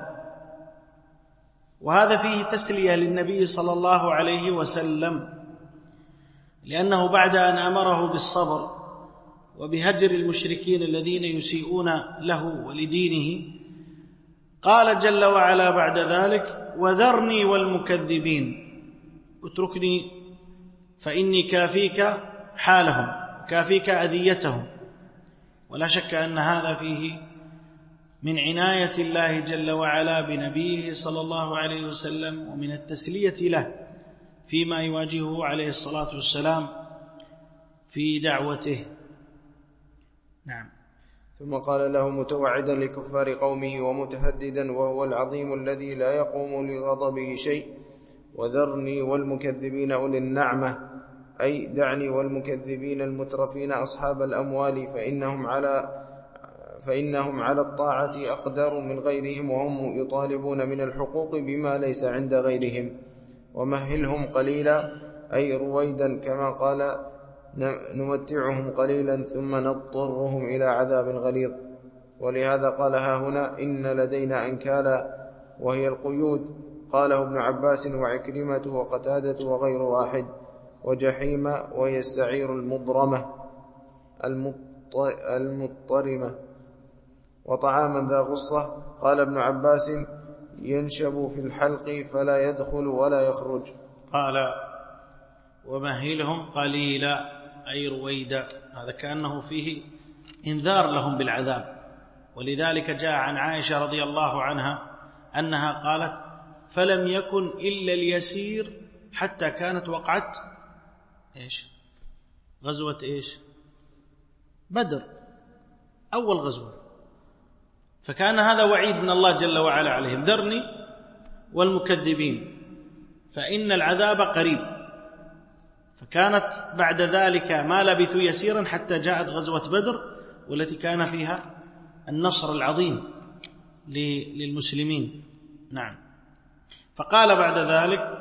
وهذا فيه تسلية للنبي صلى الله عليه وسلم، لأنه بعد أن أمره بالصبر وبهجر المشركين الذين يسيئون له ولدينه قال جل وعلا بعد ذلك وذرني والمكذبين، اتركني فإني كافيك حالهم، كافيك أذيتهم. ولا شك أن هذا فيه من عناية الله جل وعلا بنبيه صلى الله عليه وسلم، ومن التسلية له فيما يواجهه عليه الصلاة والسلام في دعوته. نعم. ثم قال له متوعدا لكفار قومه ومتهددا وهو العظيم الذي لا يقوم لغضبه شيء وذرني والمكذبين أولي النعمة، أي دعني والمكذبين المترفين أصحاب الأموال فإنهم على الطاعة أقدر من غيرهم وهم يطالبون من الحقوق بما ليس عند غيرهم. ومهلهم قليلا أي رويدا كما قال نمتعهم قليلا ثم نضطرهم إلى عذاب غليظ. ولهذا قال ها هنا إن لدينا أنكالا وهي القيود، قاله ابن عباس وعكرمة وقتادة وغير واحد. وجحيم وهي السعير المضرمة المضطرمة. وطعاما ذا غصة قال ابن عباس ينشب في الحلق فلا يدخل ولا يخرج. قال ومهلهم قليلا أي رويدا، هذا كأنه فيه إنذار لهم بالعذاب. ولذلك جاء عن عائشة رضي الله عنها أنها قالت فلم يكن إلا اليسير حتى كانت وقعت غزوة بدر، أول غزوة، فكان هذا وعيد من الله جل وعلا عليهم ذرني والمكذبين فإن العذاب قريب. فكانت بعد ذلك ما لبثوا يسيرا حتى جاءت غزوة بدر، والتي كان فيها النصر العظيم للمسلمين. نعم. فقال بعد ذلك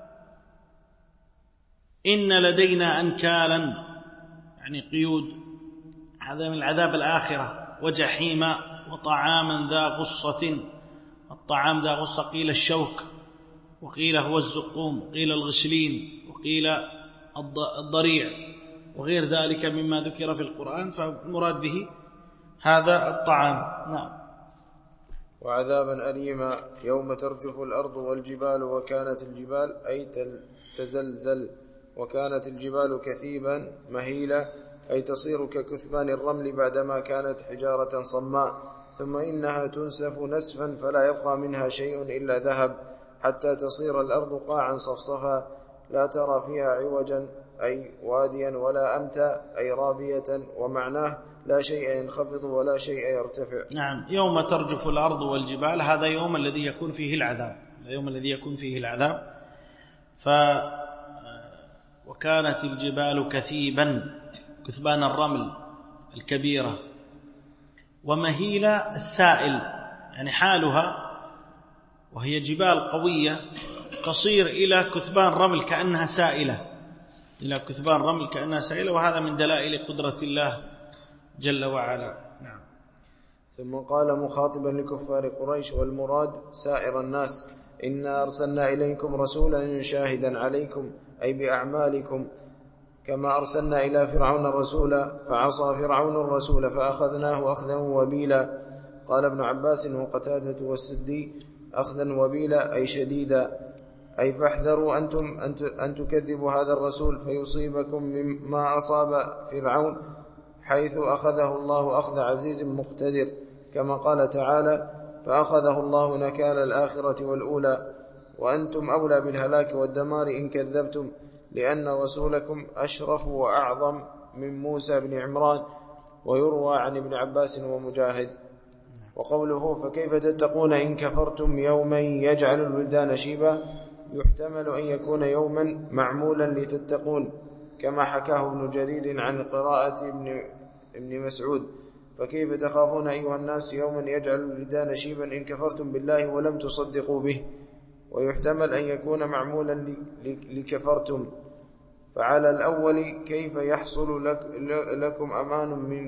إن لدينا أنكالا، يعني قيود، هذا من العذاب الآخرة وجحيم وطعاما ذا غصة. الطعام ذا غصة قيل الشوك، وقيل هو الزقوم، وقيل الغسلين، وقيل الضريع، وغير ذلك مما ذكر في القرآن، فالمراد به هذا الطعام. نعم. وعذابا أليما يوم ترجف الأرض والجبال وكانت الجبال أي تزلزل، وكانت الجبال كثيبا مهيلة أي تصير ككثبان الرمل بعدما كانت حجارة صماء، ثم إنها تنسف نسفا فلا يبقى منها شيء إلا ذهب، حتى تصير الأرض قاعا صفصفا لا ترى فيها عوجا أي واديا ولا أمتا أي رابية، ومعناه لا شيء ينخفض ولا شيء يرتفع. نعم. يوم ترجف الأرض والجبال، هذا يوم الذي يكون فيه العذاب، اليوم الذي يكون فيه العذاب. وكانت الجبال كثيبا، كثبان الرمل الكبيرة، ومهيلة السائل، يعني حالها وهي جبال قوية تصير إلى كثبان رمل كأنها سائلة، إلى كثبان رمل كأنها سائلة، وهذا من دلائل قدرة الله جل وعلا. نعم. ثم قال مخاطبا لكفار قريش والمراد سائر الناس: إنا أرسلنا إليكم رسولا شاهدا عليكم أي بأعمالكم، كما أرسلنا إلى فرعون الرسول فعصى فرعون الرسول فأخذناه أخذا وبيلا. قال ابن عباس وقتادة والسدي: أخذا وبيلا أي شديدا، أي فاحذروا أنتم أن تكذبوا هذا الرسول فيصيبكم مما أصاب فرعون، حيث أخذه الله أخذ عزيز مقتدر، كما قال تعالى: فأخذه الله نكال الآخرة والأولى، وأنتم أولى بالهلاك والدمار إن كذبتم، لأن رسولكم أشرف وأعظم من موسى بن عمران. ويروى عن ابن عباس ومجاهد. وقوله: فكيف تتقون إن كفرتم يوما يجعل الولدان شيبا، يحتمل أن يكون يوما معمولا لتتقون، كما حكاه ابن جرير عن قراءة ابن مسعود: فكيف تخافون أيها الناس يوما يجعل الولدان شيبا إن كفرتم بالله ولم تصدقوا به. ويحتمل أن يكون معمولا لكفرتم، فعلى الأول كيف يحصل لكم أمان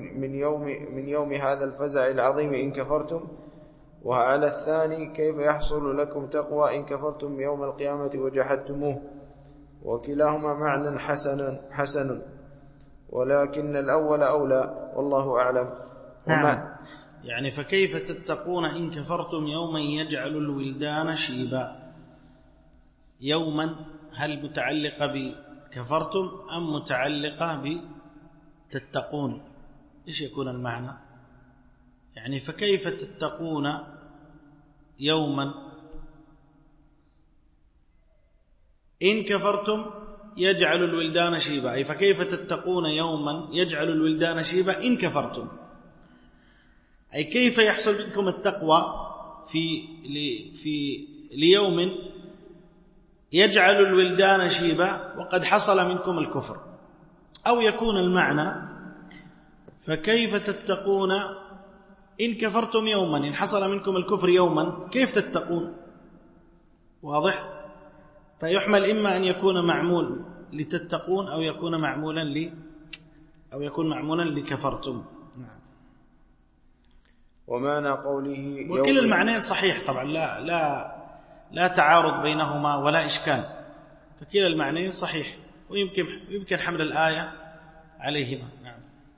من يوم هذا الفزع العظيم إن كفرتم، وعلى الثاني كيف يحصل لكم تقوى إن كفرتم يوم القيامة وجحدتموه. وكلاهما معنى حسن، ولكن الأول أولى، والله أعلم. نعم. يعني فكيف تتقون إن كفرتم يوما يجعل الولدان شيبا، يوما هل متعلقة بكفرتم أم متعلقة بتتقون؟ إيش يكون المعنى؟ يعني فكيف تتقون يوما إن كفرتم يجعل الولدان شيبا، أي فكيف تتقون يوما يجعل الولدان شيبا إن كفرتم، أي كيف يحصل منكم التقوى في ليوم يجعل الولدان شيبا وقد حصل منكم الكفر. أو يكون المعنى فكيف تتقون إن كفرتم يوما، إن حصل منكم الكفر يوما كيف تتقون؟ واضح؟ فيحمل إما أن يكون معمول لتتقون أو يكون معمولا لكفرتم. نعم. ومعنى قوله وكل المعنيين صحيح طبعا، لا تعارض بينهما ولا إشكال، فكلا المعنيين صحيح، ويمكن حمل الآية عليهما. نعم.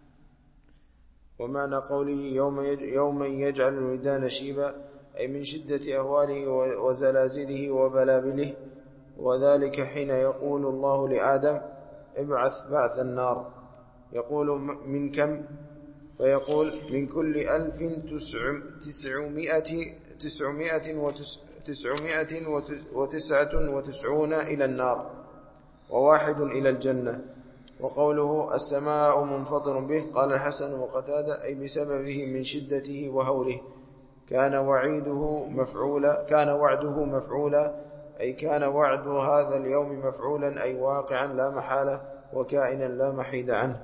ومعنى قوله يوما يجعل الولدان شيبا أي من شدة أهواله وزلازله وبلابله، وذلك حين يقول الله لآدم: ابعث بعث النار، يقول: من كم؟ فيقول: من كل 1999 إلى النار، وواحد إلى الجنة. وقوله: السماء منفطر به، قال الحسن وقتادة أي بسببه من شدته وهوله. كان وعده مفعولا أي كان وعد هذا اليوم مفعولا أي واقعا لا محالة وكائنا لا محيد عنه.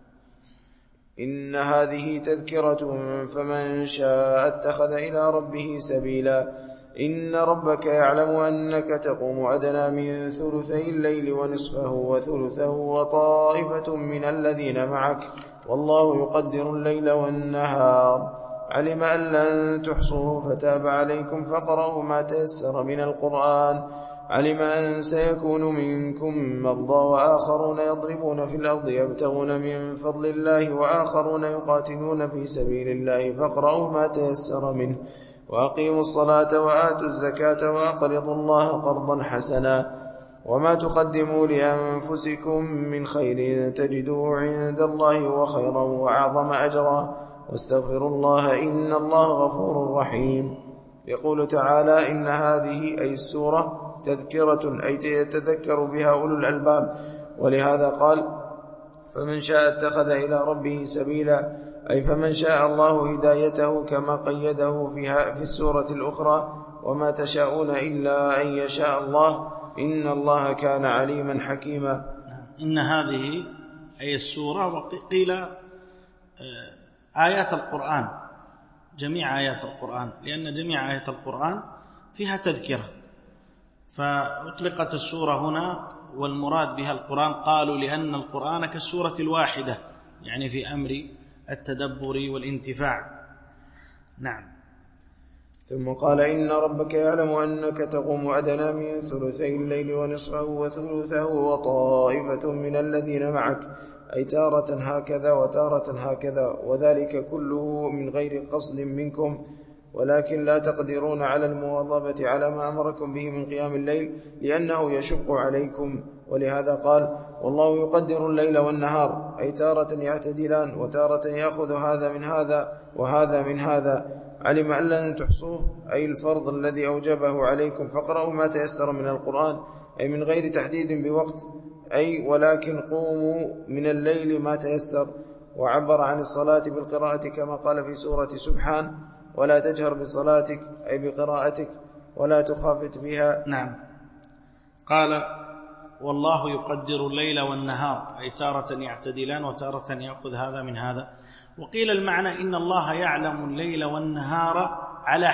إن هذه تذكرة فمن شاء اتخذ إلى ربه سبيلا. إن ربك يعلم أنك تقوم أدنى من ثلثي الليل ونصفه وثلثه وطائفة من الذين معك والله يقدر الليل والنهار علم أن لن تحصوه فتاب عليكم فاقرؤوا ما تيسر من القرآن علم أن سيكون منكم مرضى وآخرون يضربون في الأرض يبتغون من فضل الله وآخرون يقاتلون في سبيل الله فاقرؤوا ما تيسر منه وأقيموا الصلاة وآتوا الزكاة وأقرضوا الله قرضا حسنا وما تقدموا لأنفسكم من خير تجدوه عند الله وخيرا وأعظم أجرا واستغفروا الله إن الله غفور رحيم. يقول تعالى إن هذه أي السورة تذكرة أي يتذكر بها أولو الألباب، ولهذا قال فمن شاء اتخذ إلى ربه سبيلا، أي فمن شاء الله هدايته كما قيده في السورة الأخرى وما تشاءون إلا أن يشاء الله إن الله كان عليما حكيما. إن هذه أي السورة وقيل آيات القرآن، جميع آيات القرآن، لأن جميع آيات القرآن فيها تذكرة، فأطلقت السورة هنا والمراد بها القرآن. قالوا لأن القرآن كالسورة الواحدة، يعني في أمر التدبر والانتفاع. نعم. ثم قال إن ربك يعلم أنك تقوم أدنى من ثلثي الليل ونصفه وثلثه وطائفة من الذين معك، أي تارة هكذا وتارة هكذا، وذلك كله من غير قصد منكم، ولكن لا تقدرون على المواظبة على ما أمركم به من قيام الليل لأنه يشق عليكم، ولهذا قال والله يقدر الليل والنهار، أي تارة يعتدلان وتارة يأخذ هذا من هذا وهذا من هذا. علم أن لن تحصوه، أي الفرض الذي أوجبه عليكم، فاقرأوا ما تيسر من القرآن، أي من غير تحديد بوقت، أي ولكن قوموا من الليل ما تيسر. وعبر عن الصلاة بالقراءة كما قال في سورة سبحان ولا تجهر بصلاتك، أي بقراءتك، ولا تخافت بها. نعم. قال والله يقدر الليل والنهار، أي تارة يعتدلان وتارة يأخذ هذا من هذا. وقيل المعنى إن الله يعلم الليل والنهار على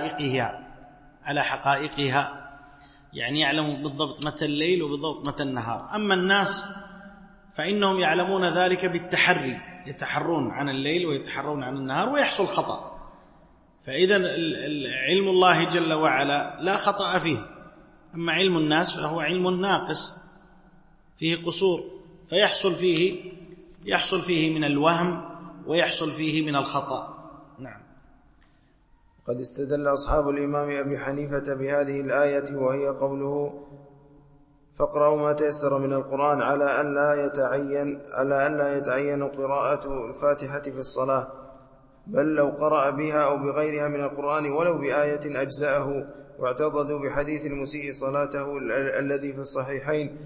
حقائقها، يعني يعلم بالضبط متى الليل وبالضبط متى النهار. أما الناس فإنهم يعلمون ذلك بالتحري، يتحرون عن الليل ويتحرون عن النهار ويحصل خطأ. فإذا علم الله جل وعلا لا خطأ فيه، أما علم الناس فهو علم ناقص فيه قصور، فيحصل فيه من الوهم ويحصل فيه من الخطأ. نعم. قد استدل أصحاب الإمام أبي حنيفة بهذه الآية وهي قوله فاقرأوا ما تيسر من القرآن على أن لا يتعين قراءة الفاتحة في الصلاة، بل لو قرأ بها أو بغيرها من القرآن ولو بآية أجزأه، واعتضدوا بحديث المسيء صلاته الذي في الصحيحين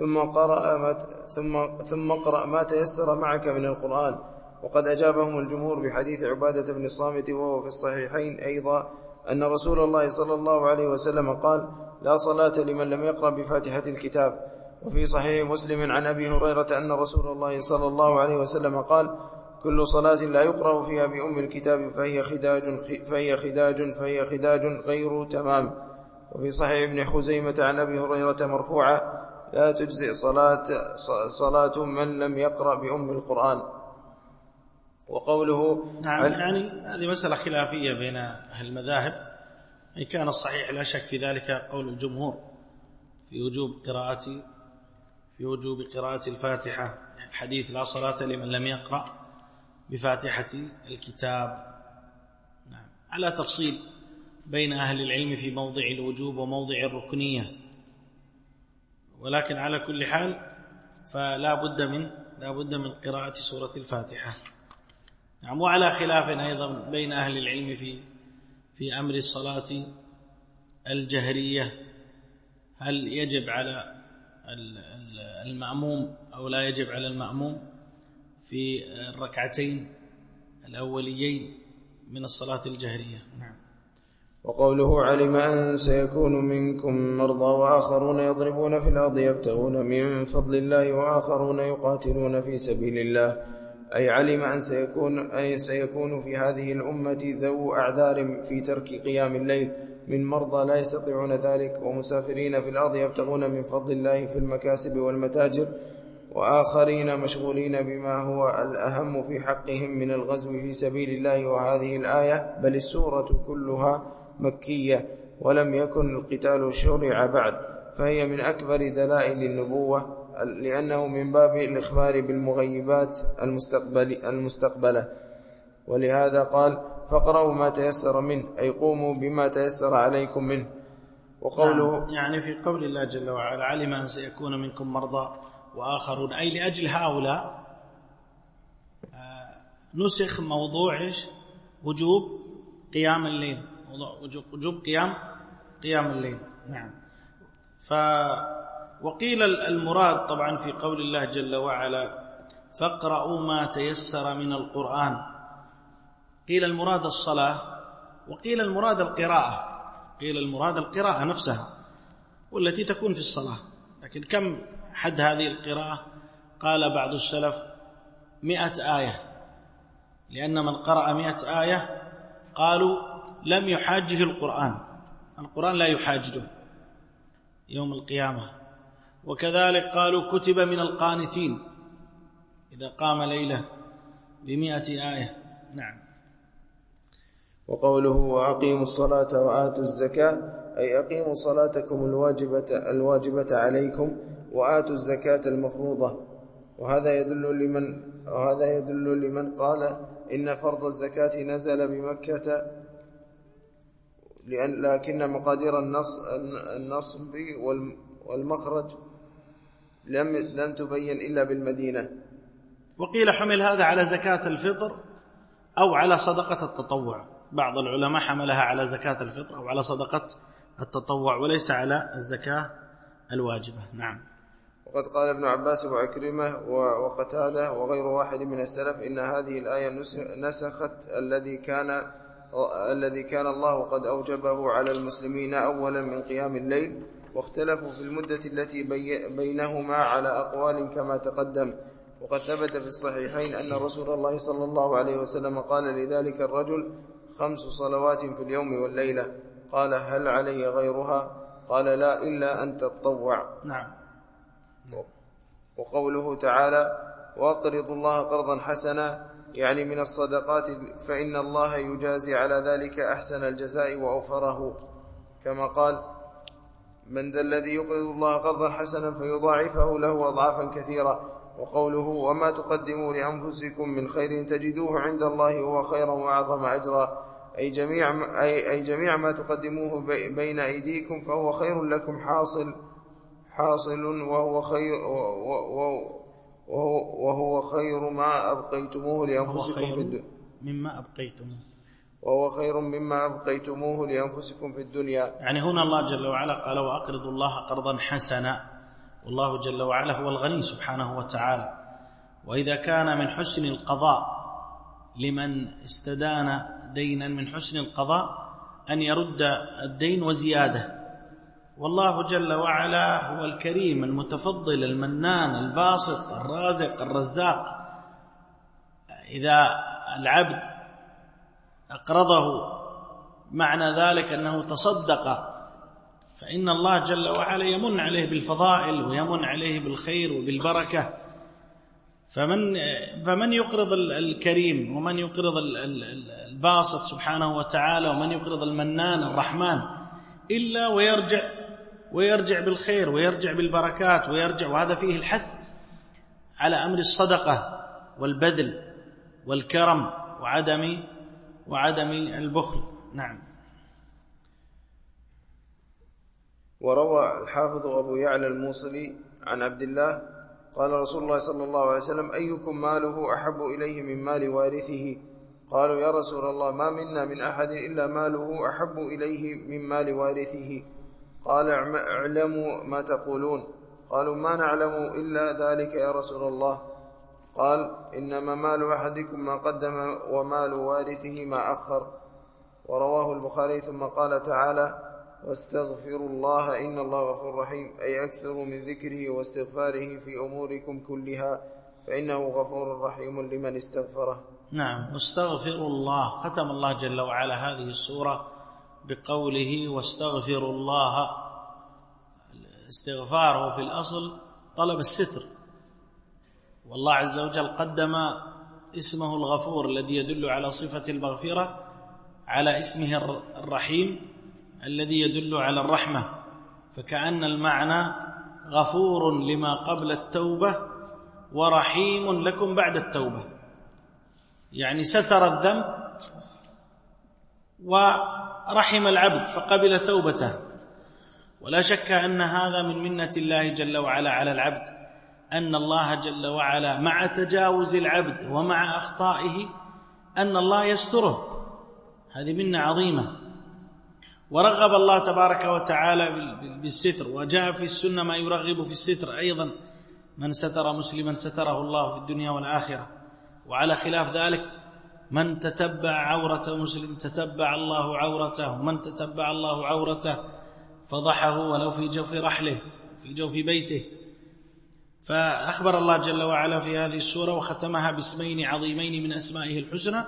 ثم اقرأ ما تيسر معك من القرآن. وقد أجابهم الجمهور بحديث عبادة بن الصامت وهو في الصحيحين أيضا أن رسول الله صلى الله عليه وسلم قال لا صلاة لمن لم يقرأ بفاتحة الكتاب. وفي صحيح مسلم عن أبي هريرة أن رسول الله صلى الله عليه وسلم قال كل صلاة لا يقرأ فيها بأم الكتاب فهي خداج غير تمام. وفي صحيح ابن خزيمة عن أبي هريرة مرفوعة لا تجزئ صلاة من لم يقرأ بأم القرآن. وقوله نعم، يعني هذه مسألة خلافية بين أهل المذاهب، إن كان الصحيح لا شك في ذلك قول الجمهور في وجوب قراءة الفاتحة، الحديث لا صلاة لمن لم يقرأ بفاتحة الكتاب. نعم. على تفصيل بين أهل العلم في موضع الوجوب وموضع الركنية، ولكن على كل حال فلا بد من قراءة سورة الفاتحة. نعم. وعلى خلاف أيضا بين أهل العلم في أمر الصلاة الجهرية، هل يجب على المأموم أو لا يجب على المأموم في الركعتين الأوليين من الصلاة الجهرية. نعم. وقوله علم أن سيكون منكم مرضى وآخرون يضربون في الأرض يبتغون من فضل الله وآخرون يقاتلون في سبيل الله، أي علم أن سيكون في هذه الأمة ذو أعذار في ترك قيام الليل من مرضى لا يستطيعون ذلك، ومسافرين في الأرض يبتغون من فضل الله في المكاسب والمتاجر، وآخرين مشغولين بما هو الأهم في حقهم من الغزو في سبيل الله. وهذه الآية بل السورة كلها مكية ولم يكن القتال شرع بعد، فهي من أكبر دلائل النبوة، لأنه من باب الإخبار بالمغيبات المستقبلة. ولهذا قال فاقرأوا ما تيسر منه، أي قوموا بما تيسر عليكم منه. وقوله يعني في قول الله جل وعلا علم أن سيكون منكم مرضى وآخرون، أي لأجل هؤلاء نسخ موضوع وجوب قيام الليل، وجوب قيام الليل. نعم. وقيل المراد طبعا في قول الله جل وعلا فاقرأوا ما تيسر من القرآن، قيل المراد الصلاة، وقيل المراد القراءة، قيل المراد القراءة نفسها والتي تكون في الصلاة. لكن كم حد هذه القراءة؟ قال بعض السلف 100 آية، لأن من قرأ 100 آية قالوا لم يحاجه القرآن لا يحاجده يوم القيامة. وكذلك قالوا كتب من القانتين إذا قام ليلة ب100 آية. نعم. وقوله وأقيموا الصلاة وآتوا الزكاة، أي أقيموا صلاتكم الواجبة عليكم وآتوا الزكاة المفروضة. وهذا يدل لمن قال إن فرض الزكاة نزل بمكة، لكن مقادير النصب والمخرج لم تبين إلا بالمدينة. وقيل حمل هذا على زكاة الفطر أو على صدقة التطوع، بعض العلماء حملها على زكاة الفطر أو على صدقة التطوع وليس على الزكاة الواجبة. نعم. وقد قال ابن عباس وعكرمة وقتادة وغير واحد من السلف إن هذه الآية نسخت الذي كان الله قد أوجبه على المسلمين أولا من قيام الليل، واختلفوا في المدة التي بينهما على أقوال كما تقدم. وقد ثبت في الصحيحين أن رسول الله صلى الله عليه وسلم قال لذلك الرجل 5 صلوات في اليوم والليلة، قال هل علي غيرها؟ قال لا إلا أن تتطوع. نعم. وقوله تعالى وأقرضوا الله قرضا حسنا، يعني من الصدقات، فإن الله يجازي على ذلك أحسن الجزاء وأوفره، كما قال من ذا الذي يقرض الله قرضا حسنا فيضاعفه له أضعافا كثيرة. وقوله وما تقدموا لأنفسكم من خير تجدوه عند الله هو خيرا وأعظم أجرا، أي جميع ما تقدموه بين أيديكم فهو خير لكم حاصل وهو خير ما أبقيتموه لأنفسكم في الدنيا، وهو خير مما أبقيتموه لأنفسكم في الدنيا. يعني هنا الله جل وعلا قال وأقرضوا الله قرضا حسنا، والله جل وعلا هو الغني سبحانه وتعالى. وإذا كان من حسن القضاء لمن استدان دينا، من حسن القضاء أن يرد الدين وزيادة، والله جل وعلا هو الكريم المتفضل المنان الباسط الرازق الرزاق. إذا العبد أقرضه معنى ذلك أنه تصدق، فإن الله جل وعلا يمن عليه بالفضائل ويمن عليه بالخير وبالبركة. فمن يقرض الكريم ومن يقرض الباسط سبحانه وتعالى ومن يقرض المنان الرحمن إلا ويرجع بالخير ويرجع بالبركات وهذا فيه الحث على أمر الصدقة والبذل والكرم وعدم البخل. نعم. وروى الحافظ أبو يعلى الموصلي عن عبد الله قال رسول الله صلى الله عليه وسلم أيكم ماله أحب إليه من مال وارثه؟ قالوا يا رسول الله ما منا من أحد إلا ماله أحب إليه من مال وارثه. قال اعلموا ما تقولون. قالوا ما نعلم إلا ذلك يا رسول الله. قال إنما مال أحدكم ما قدم ومال وارثه ما أخر. ورواه البخاري ثم قال تعالى واستغفروا الله إن الله غفور رحيم، أي أكثروا من ذكره واستغفاره في أموركم كلها فإنه غفور رحيم لمن استغفره. نعم. واستغفروا الله، ختم الله جل وعلا هذه السورة بقوله واستغفروا الله. استغفاره في الأصل طلب الستر، والله عز وجل قدم اسمه الغفور الذي يدل على صفة المغفرة على اسمه الرحيم الذي يدل على الرحمة، فكأن المعنى غفور لما قبل التوبة ورحيم لكم بعد التوبة، يعني ستر الذنب ورحم العبد فقبل توبته. ولا شك أن هذا من منة الله جل وعلا على العبد، أن الله جل وعلا مع تجاوز العبد ومع أخطائه أن الله يستره، هذه منة عظيمة. ورغب الله تبارك وتعالى بالستر، وجاء في السنة ما يرغب في الستر أيضا، من ستر مسلما ستره الله في الدنيا والآخرة. وعلى خلاف ذلك من تتبع عورة مسلم تتبع الله عورته، ومن تتبع الله عورته فضحه ولو في جوف رحله في جوف بيته. فأخبر الله جل وعلا في هذه السورة وختمها باسمين عظيمين من أسمائه الحسنى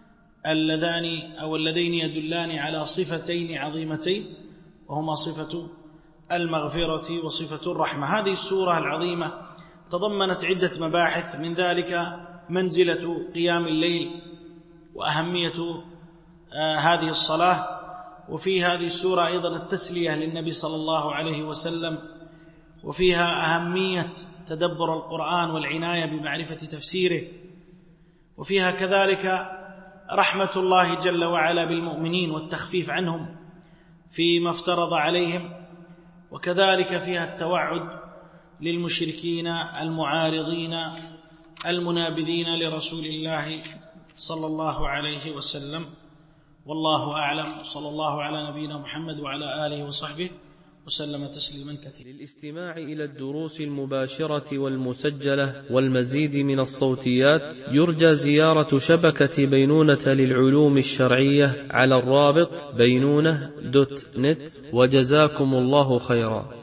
اللذين يدلان على صفتين عظيمتين، وهما صفة المغفرة وصفة الرحمة. هذه السورة العظيمة تضمنت عدة مباحث، من ذلك منزلة قيام الليل وأهمية هذه الصلاة، وفي هذه السورة أيضا التسلية للنبي صلى الله عليه وسلم، وفيها أهمية تدبر القرآن والعناية بمعرفة تفسيره، وفيها كذلك رحمة الله جل وعلا بالمؤمنين والتخفيف عنهم فيما افترض عليهم، وكذلك فيها التوعد للمشركين المعارضين المنابذين لرسول الله صلى الله عليه وسلم. والله أعلم، صلى الله على نبينا محمد وعلى آله وصحبه وسلم تسليما كثيرا. للاستماع إلى الدروس المباشرة والمسجلة والمزيد من الصوتيات يرجى زيارة شبكة بينونة للعلوم الشرعية على الرابط بينونة.net، وجزاكم الله خيرا.